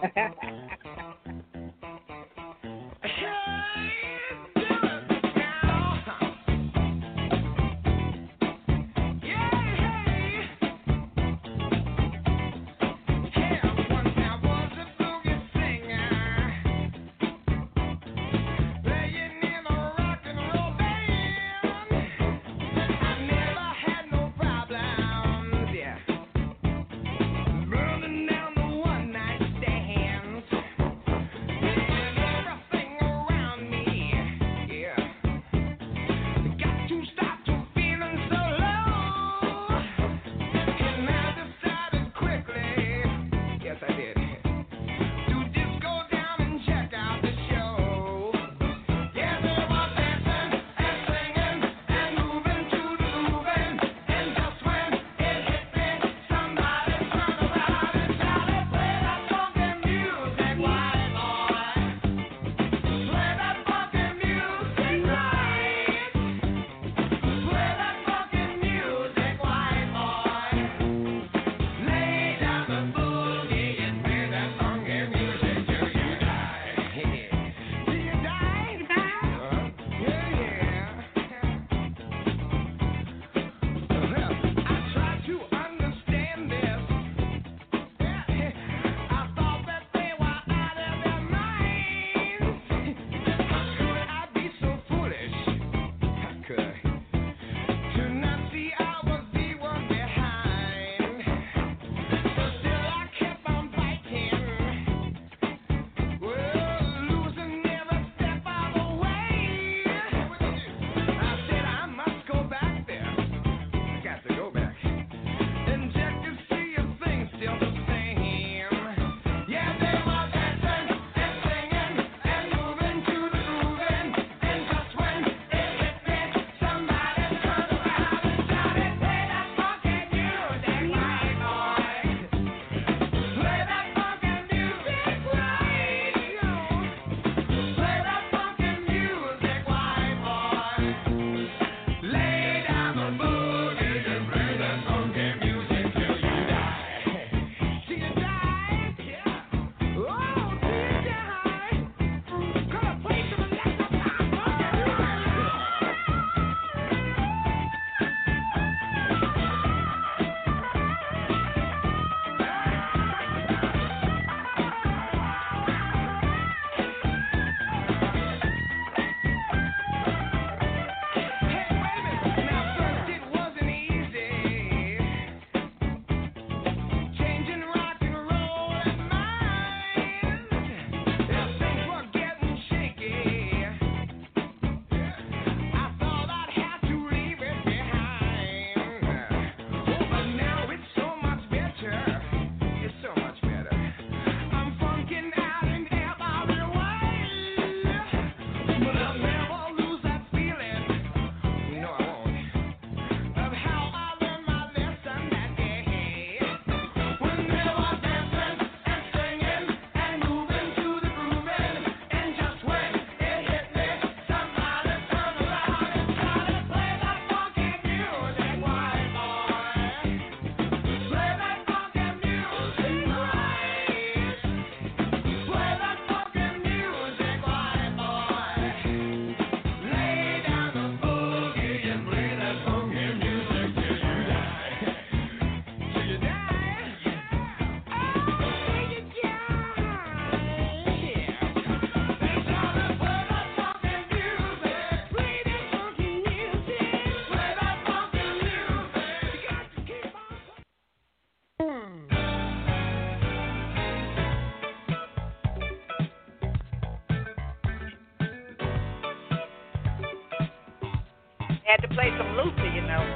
Had to play some Luther, you know.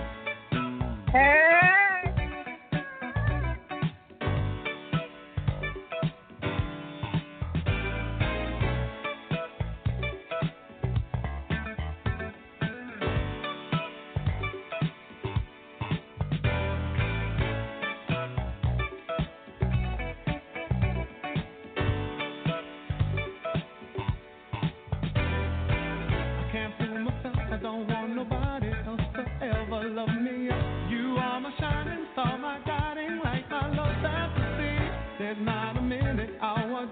Hey. There's not a minute, hour,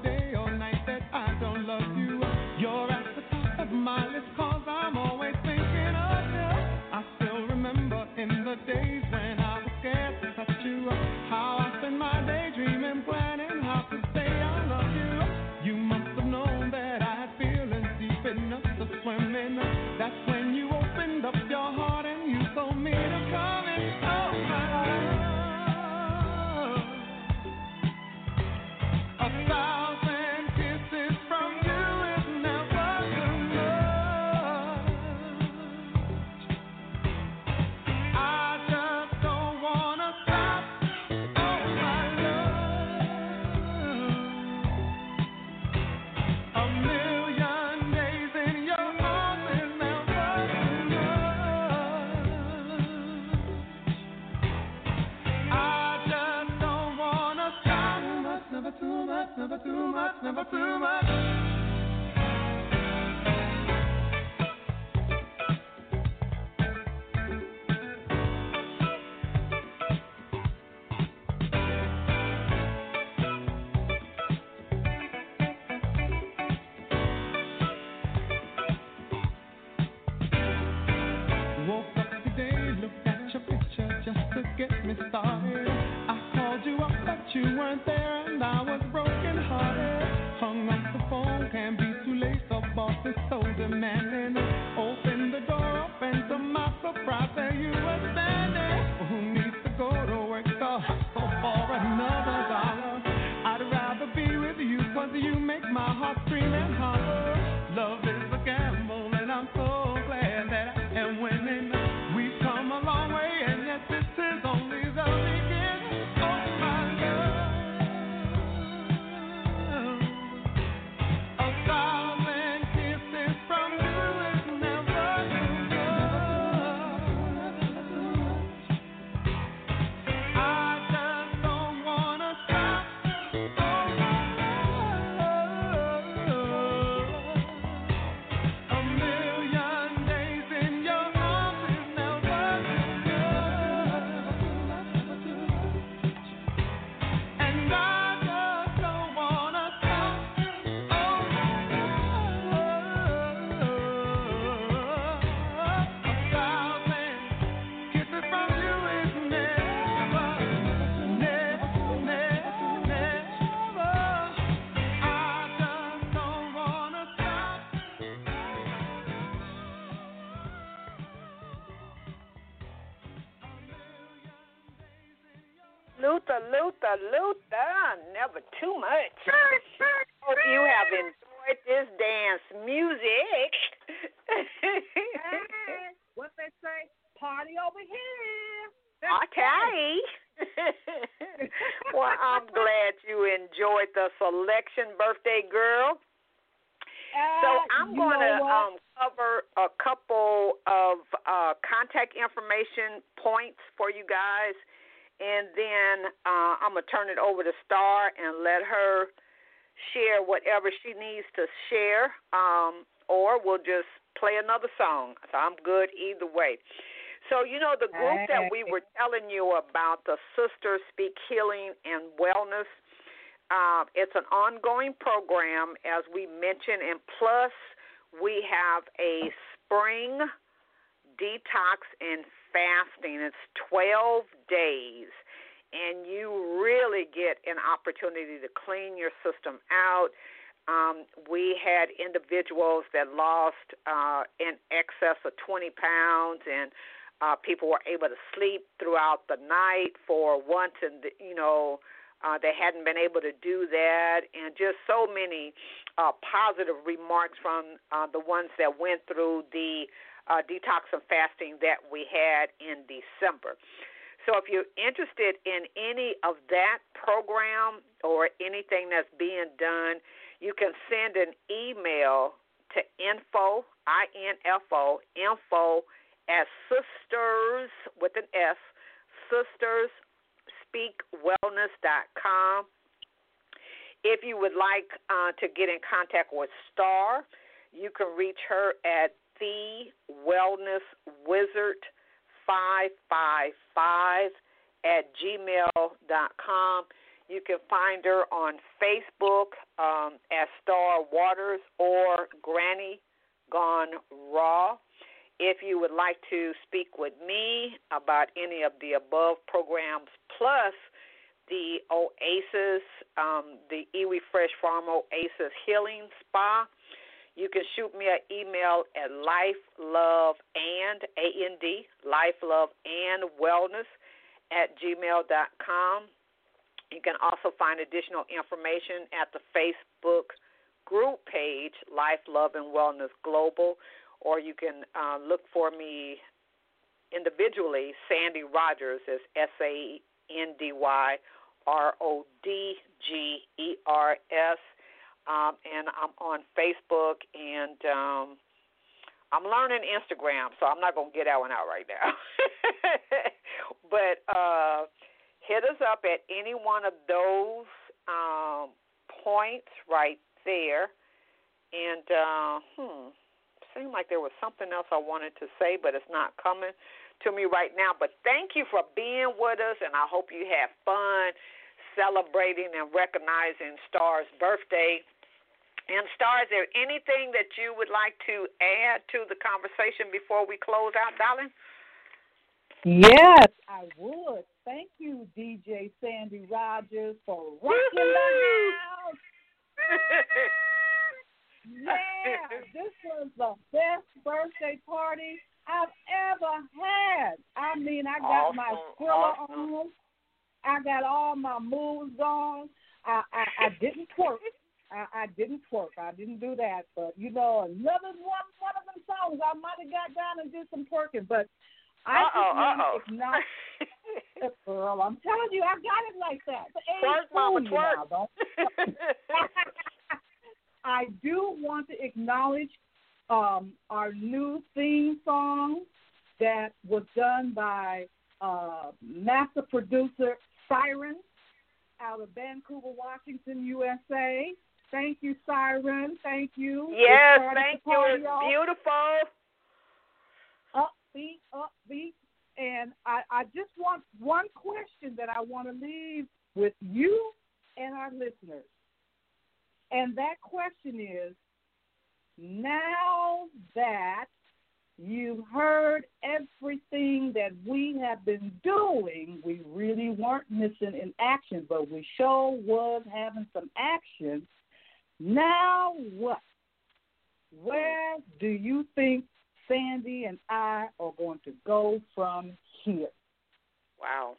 That's when you opened up your heart and you told me to come in. Oh, my love. A thousand kisses from you is never enough. I just don't wanna stop. Oh, my love. A million days in your arms is never enough. I just don't wanna stop. Never too much, never too much, never too much. Woke up today, looked at your picture just to get me started. I called you up, but you weren't there, and I was broken hearted. Hung up the phone, can't be too late. The boss is so demanding. Opened the door up, and to my surprise, there you were standing. Who needs to go to work or hustle for another dollar? I'd rather be with you, 'cause you make my heart scream and holler. Love is a gamble, and I'm so glad that I am winning. We've come a long way, and yet this is only the beginning. Oh, my love. A thousand kisses from you is never enough. I just don't wanna stop. Oh, my love. A million days in your arms is never enough. And I just don't wanna stop. Oh, my love. A thousand kisses from you is never, never, never, never. I just don't wanna stop. Luther, Luther, Luther, never too much. Hope you have enjoyed this dance music. What they say? Party over here. Okay. Well, I'm glad you enjoyed the selection, birthday girl. So I'm you going to know what? um, cover a couple of uh, contact information points for you guys, and then uh, I'm going to turn it over to Star and let her share whatever she needs to share, um, or we'll just play another song. So I'm good either way. So, you know, the group that we were telling you about, the Sisters Speak Healing and Wellness, uh, it's an ongoing program, as we mentioned, and plus we have a spring detox and fasting. It's twelve days, and you really get an opportunity to clean your system out. Um, we had individuals that lost uh, in excess of twenty pounds, and uh, people were able to sleep throughout the night for once, and, you know, uh, they hadn't been able to do that, and just so many uh, positive remarks from uh, the ones that went through the uh, detox and fasting that we had in December. So if you're interested in any of that program or anything that's being done, you can send an email to info, I N F O, info at sisters, with an S, sisters speak wellness dot com. If you would like uh, to get in contact with Star, you can reach her at the wellness wizard five five five at gmail dot com. You can find her on Facebook um, as Star Waters or Granny Gone Raw. If you would like to speak with me about any of the above programs, plus the Oasis, um, the Iwi Fresh Farm Oasis Healing Spa, You can shoot me an email at lifeloveand, A N D, lifeloveandwellness at gmail dot com. You can also find additional information at the Facebook group page, Life, Love, and Wellness Global, or you can uh, look for me individually, Sandy Rogers, is S A N D Y R O D G E R S, um, and I'm on Facebook, and um, I'm learning Instagram, so I'm not going to get that one out right now. But uh, hit us up at any one of those um, points right there. And, uh, hmm, seemed like there was something else I wanted to say, but it's not coming to me right now. But thank you for being with us, and I hope you have fun celebrating and recognizing Star's birthday. And Star, is there anything that you would like to add to the conversation before we close out, darling? Yes, I would. Thank you, D J Sandy Rogers, for rocking the house. Yeah, this was the best birthday party I've ever had. I mean, I got awesome, my thriller awesome. on. I got all my moves on. I, I, I didn't twerk. I, I didn't twerk. I didn't do that. But, you know, another one, one of them songs, I might have got down and did some twerking. But I uh-oh, just want uh-oh. to acknowledge, girl, I'm telling you, I got it like that. The Twerk, mama, twerk. Now, I do want to acknowledge um, our new theme song that was done by uh, master producer Siren out of Vancouver, Washington, U S A. Thank you, Siren. Thank you. Yes, thank you. It's beautiful. Upbeat, upbeat. And I, I just want one question that I want to leave with you and our listeners. And that question is, now that you've heard everything that we have been doing, we really weren't missing in action, but we sure was having some action. Now what? Where do you think Sandy and I are going to go from here? Wow.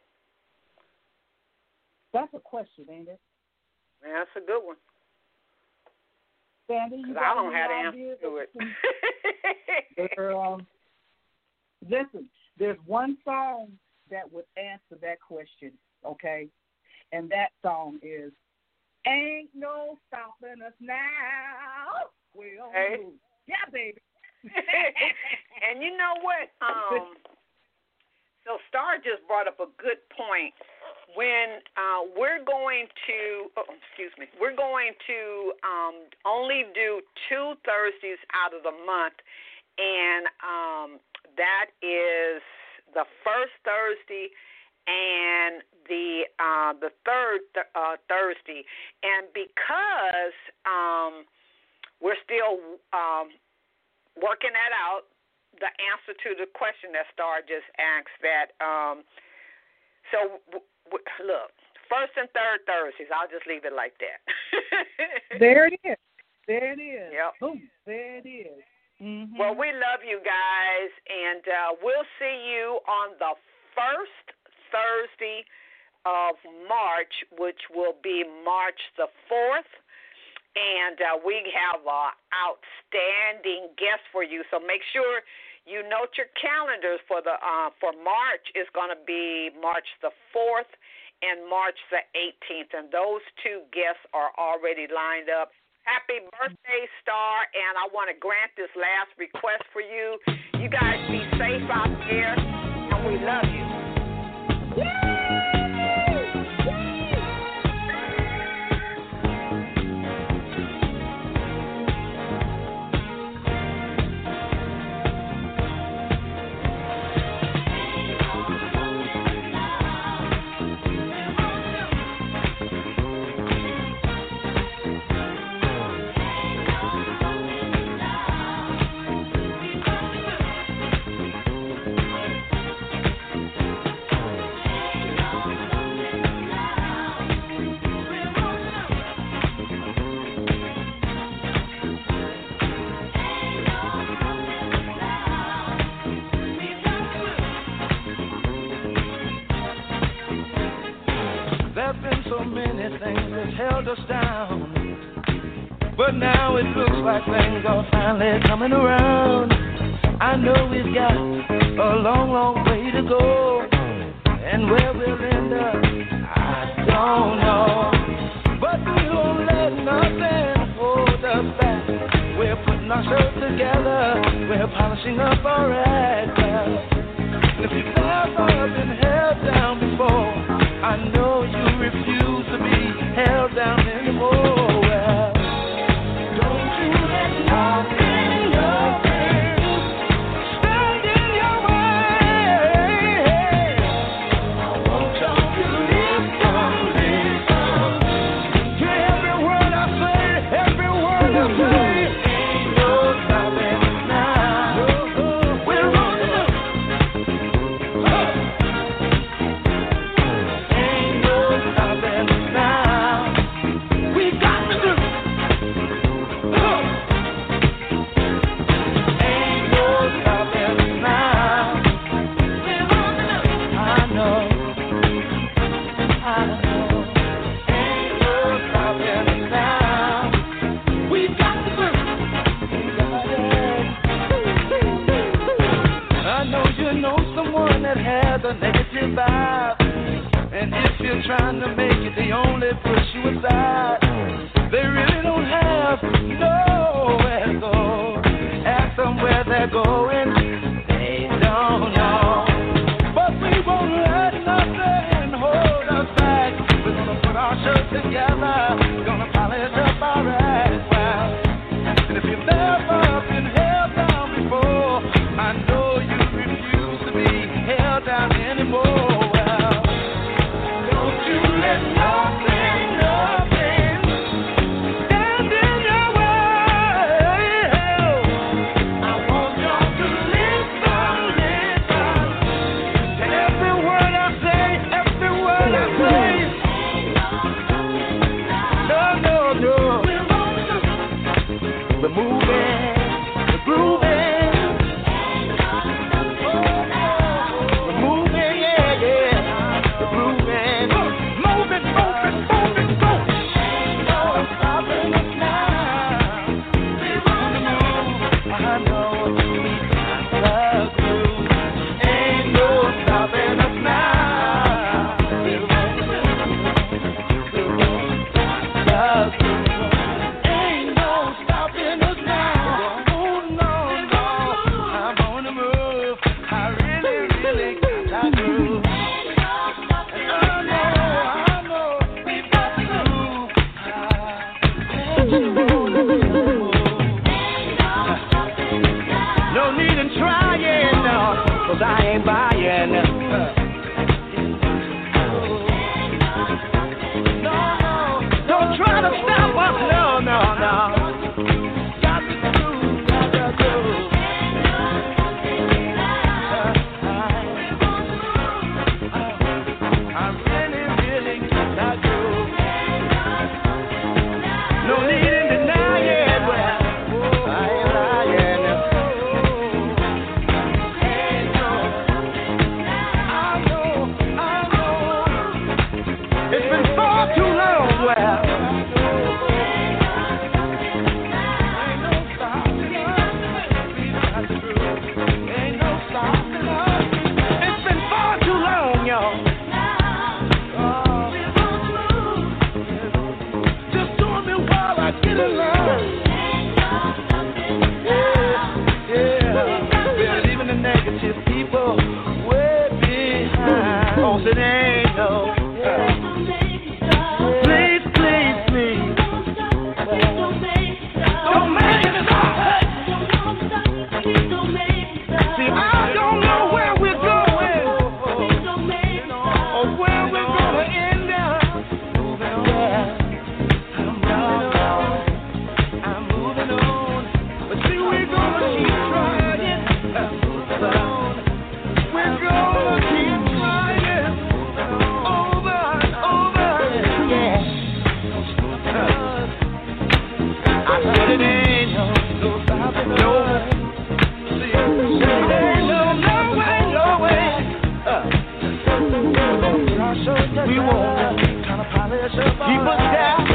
That's a question, ain't it? Yeah, that's a good one. Sandy, you Because got I don't any have the ideas answer to it. Girl, listen, there's one song that would answer that question, okay? And that song is Ain't No Stopping Us Now. We're on Hey. the move. Yeah, baby. And you know what? Um, so Star just brought up a good point. When uh, we're going to, oh, excuse me, we're going to um, only do two Thursdays out of the month, and um, that is the first Thursday and the uh, the third th- uh, Thursday. And because um, we're still um, working that out, the answer to the question that Star just asked, that um, so. W- Look, first and third Thursdays. I'll just leave it like that. There it is. There it is. Yep. Boom. There it is. Mm-hmm. Well, we love you guys, and uh, we'll see you on the first Thursday of March, which will be March the fourth. And uh, we have an outstanding guest for you, so make sure you note your calendars for the uh, for March. Is going to be March the fourth and March the eighteenth, and those two guests are already lined up. Happy birthday, Star, and I want to grant this last request for you. You guys be safe out there, and we love you. has held us down. But now it looks like things are finally coming around. I know we've got a long, long way to go. And where we'll end up, I don't know. But we won't let nothing hold us back. We're putting ourselves together. We're polishing up our act. And if you've never been held down before, I know you refuse to be held down anymore. Well, don't you let nothing, nothing stand in your way. I want you to listen, listen to every word I say, every word I say. Ain't no stopping now. We're rolling up. Ain't no stopping now. We got to do. Ain't no stopping now. We're rolling up. I know. I know. Ain't no stopping now. We got to do. We got it. I know you know someone that has a negative vibe. And if you're trying to make it, they only push you aside. They really don't have nowhere to go. Ask them where they're going, they don't know. But we won't let nothing hold us back. We're gonna put our shirts together. We're gonna polish up our act. Well, and if you've never been held down before, I know you refuse to be held down anymore. Well, don't you let nothing, nothing stand in your way. I want you to listen, listen to every word I say, every word I say. No, no, no. We're moving, we're grooving. We're moving, yeah, yeah. We're grooving. Move it, move it, move it, move it. Ain't no stopping us now. We're on the move. I know we got the groove. Ain't no stopping us now. We're on the move. We're on the groove. Ain't no stopping us now. Oh, no, no. I'm on the move. I really, really got that groove. And I know, I know, we got the groove. No need in trying, no, 'cause I ain't buying. No, no, don't try to stop us, no, no, no. Got the groove, got the groove. I really, really got that groove. No need in denying, well, I ain't lying. Ain't no, I know, I know. It's been far too long, well. Ain't no stopping us. We got the groove. Ain't no stopping us. It's been far too long, y'all. Oh. Just doing me while I get along. Yeah, yeah. We're leaving the negative people way behind. Oh, it ain't no. Please, please, please. Don't make it stop. See, I don't know where we're going or where we're gonna end up. Moving on. I'm moving on. I'm moving on. But see, we're gonna keep trying. I'm moving on. We're gonna keep trying. Over and over. Yeah. I said it ain't no, no stopping, no. See, ain't no, no way, no way. Uh. We won't kind of polish up. Keep us down.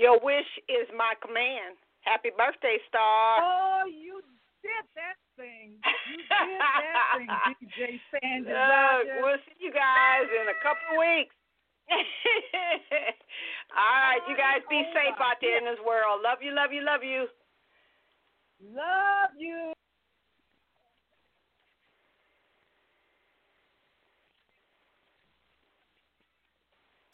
Your wish is my command. Happy birthday, Star. Oh, you did that thing. You did that thing, D J Sandy. Look, we'll see you guys in a couple of weeks. All right, you guys be safe out there in this world. Love you, love you, love you. Love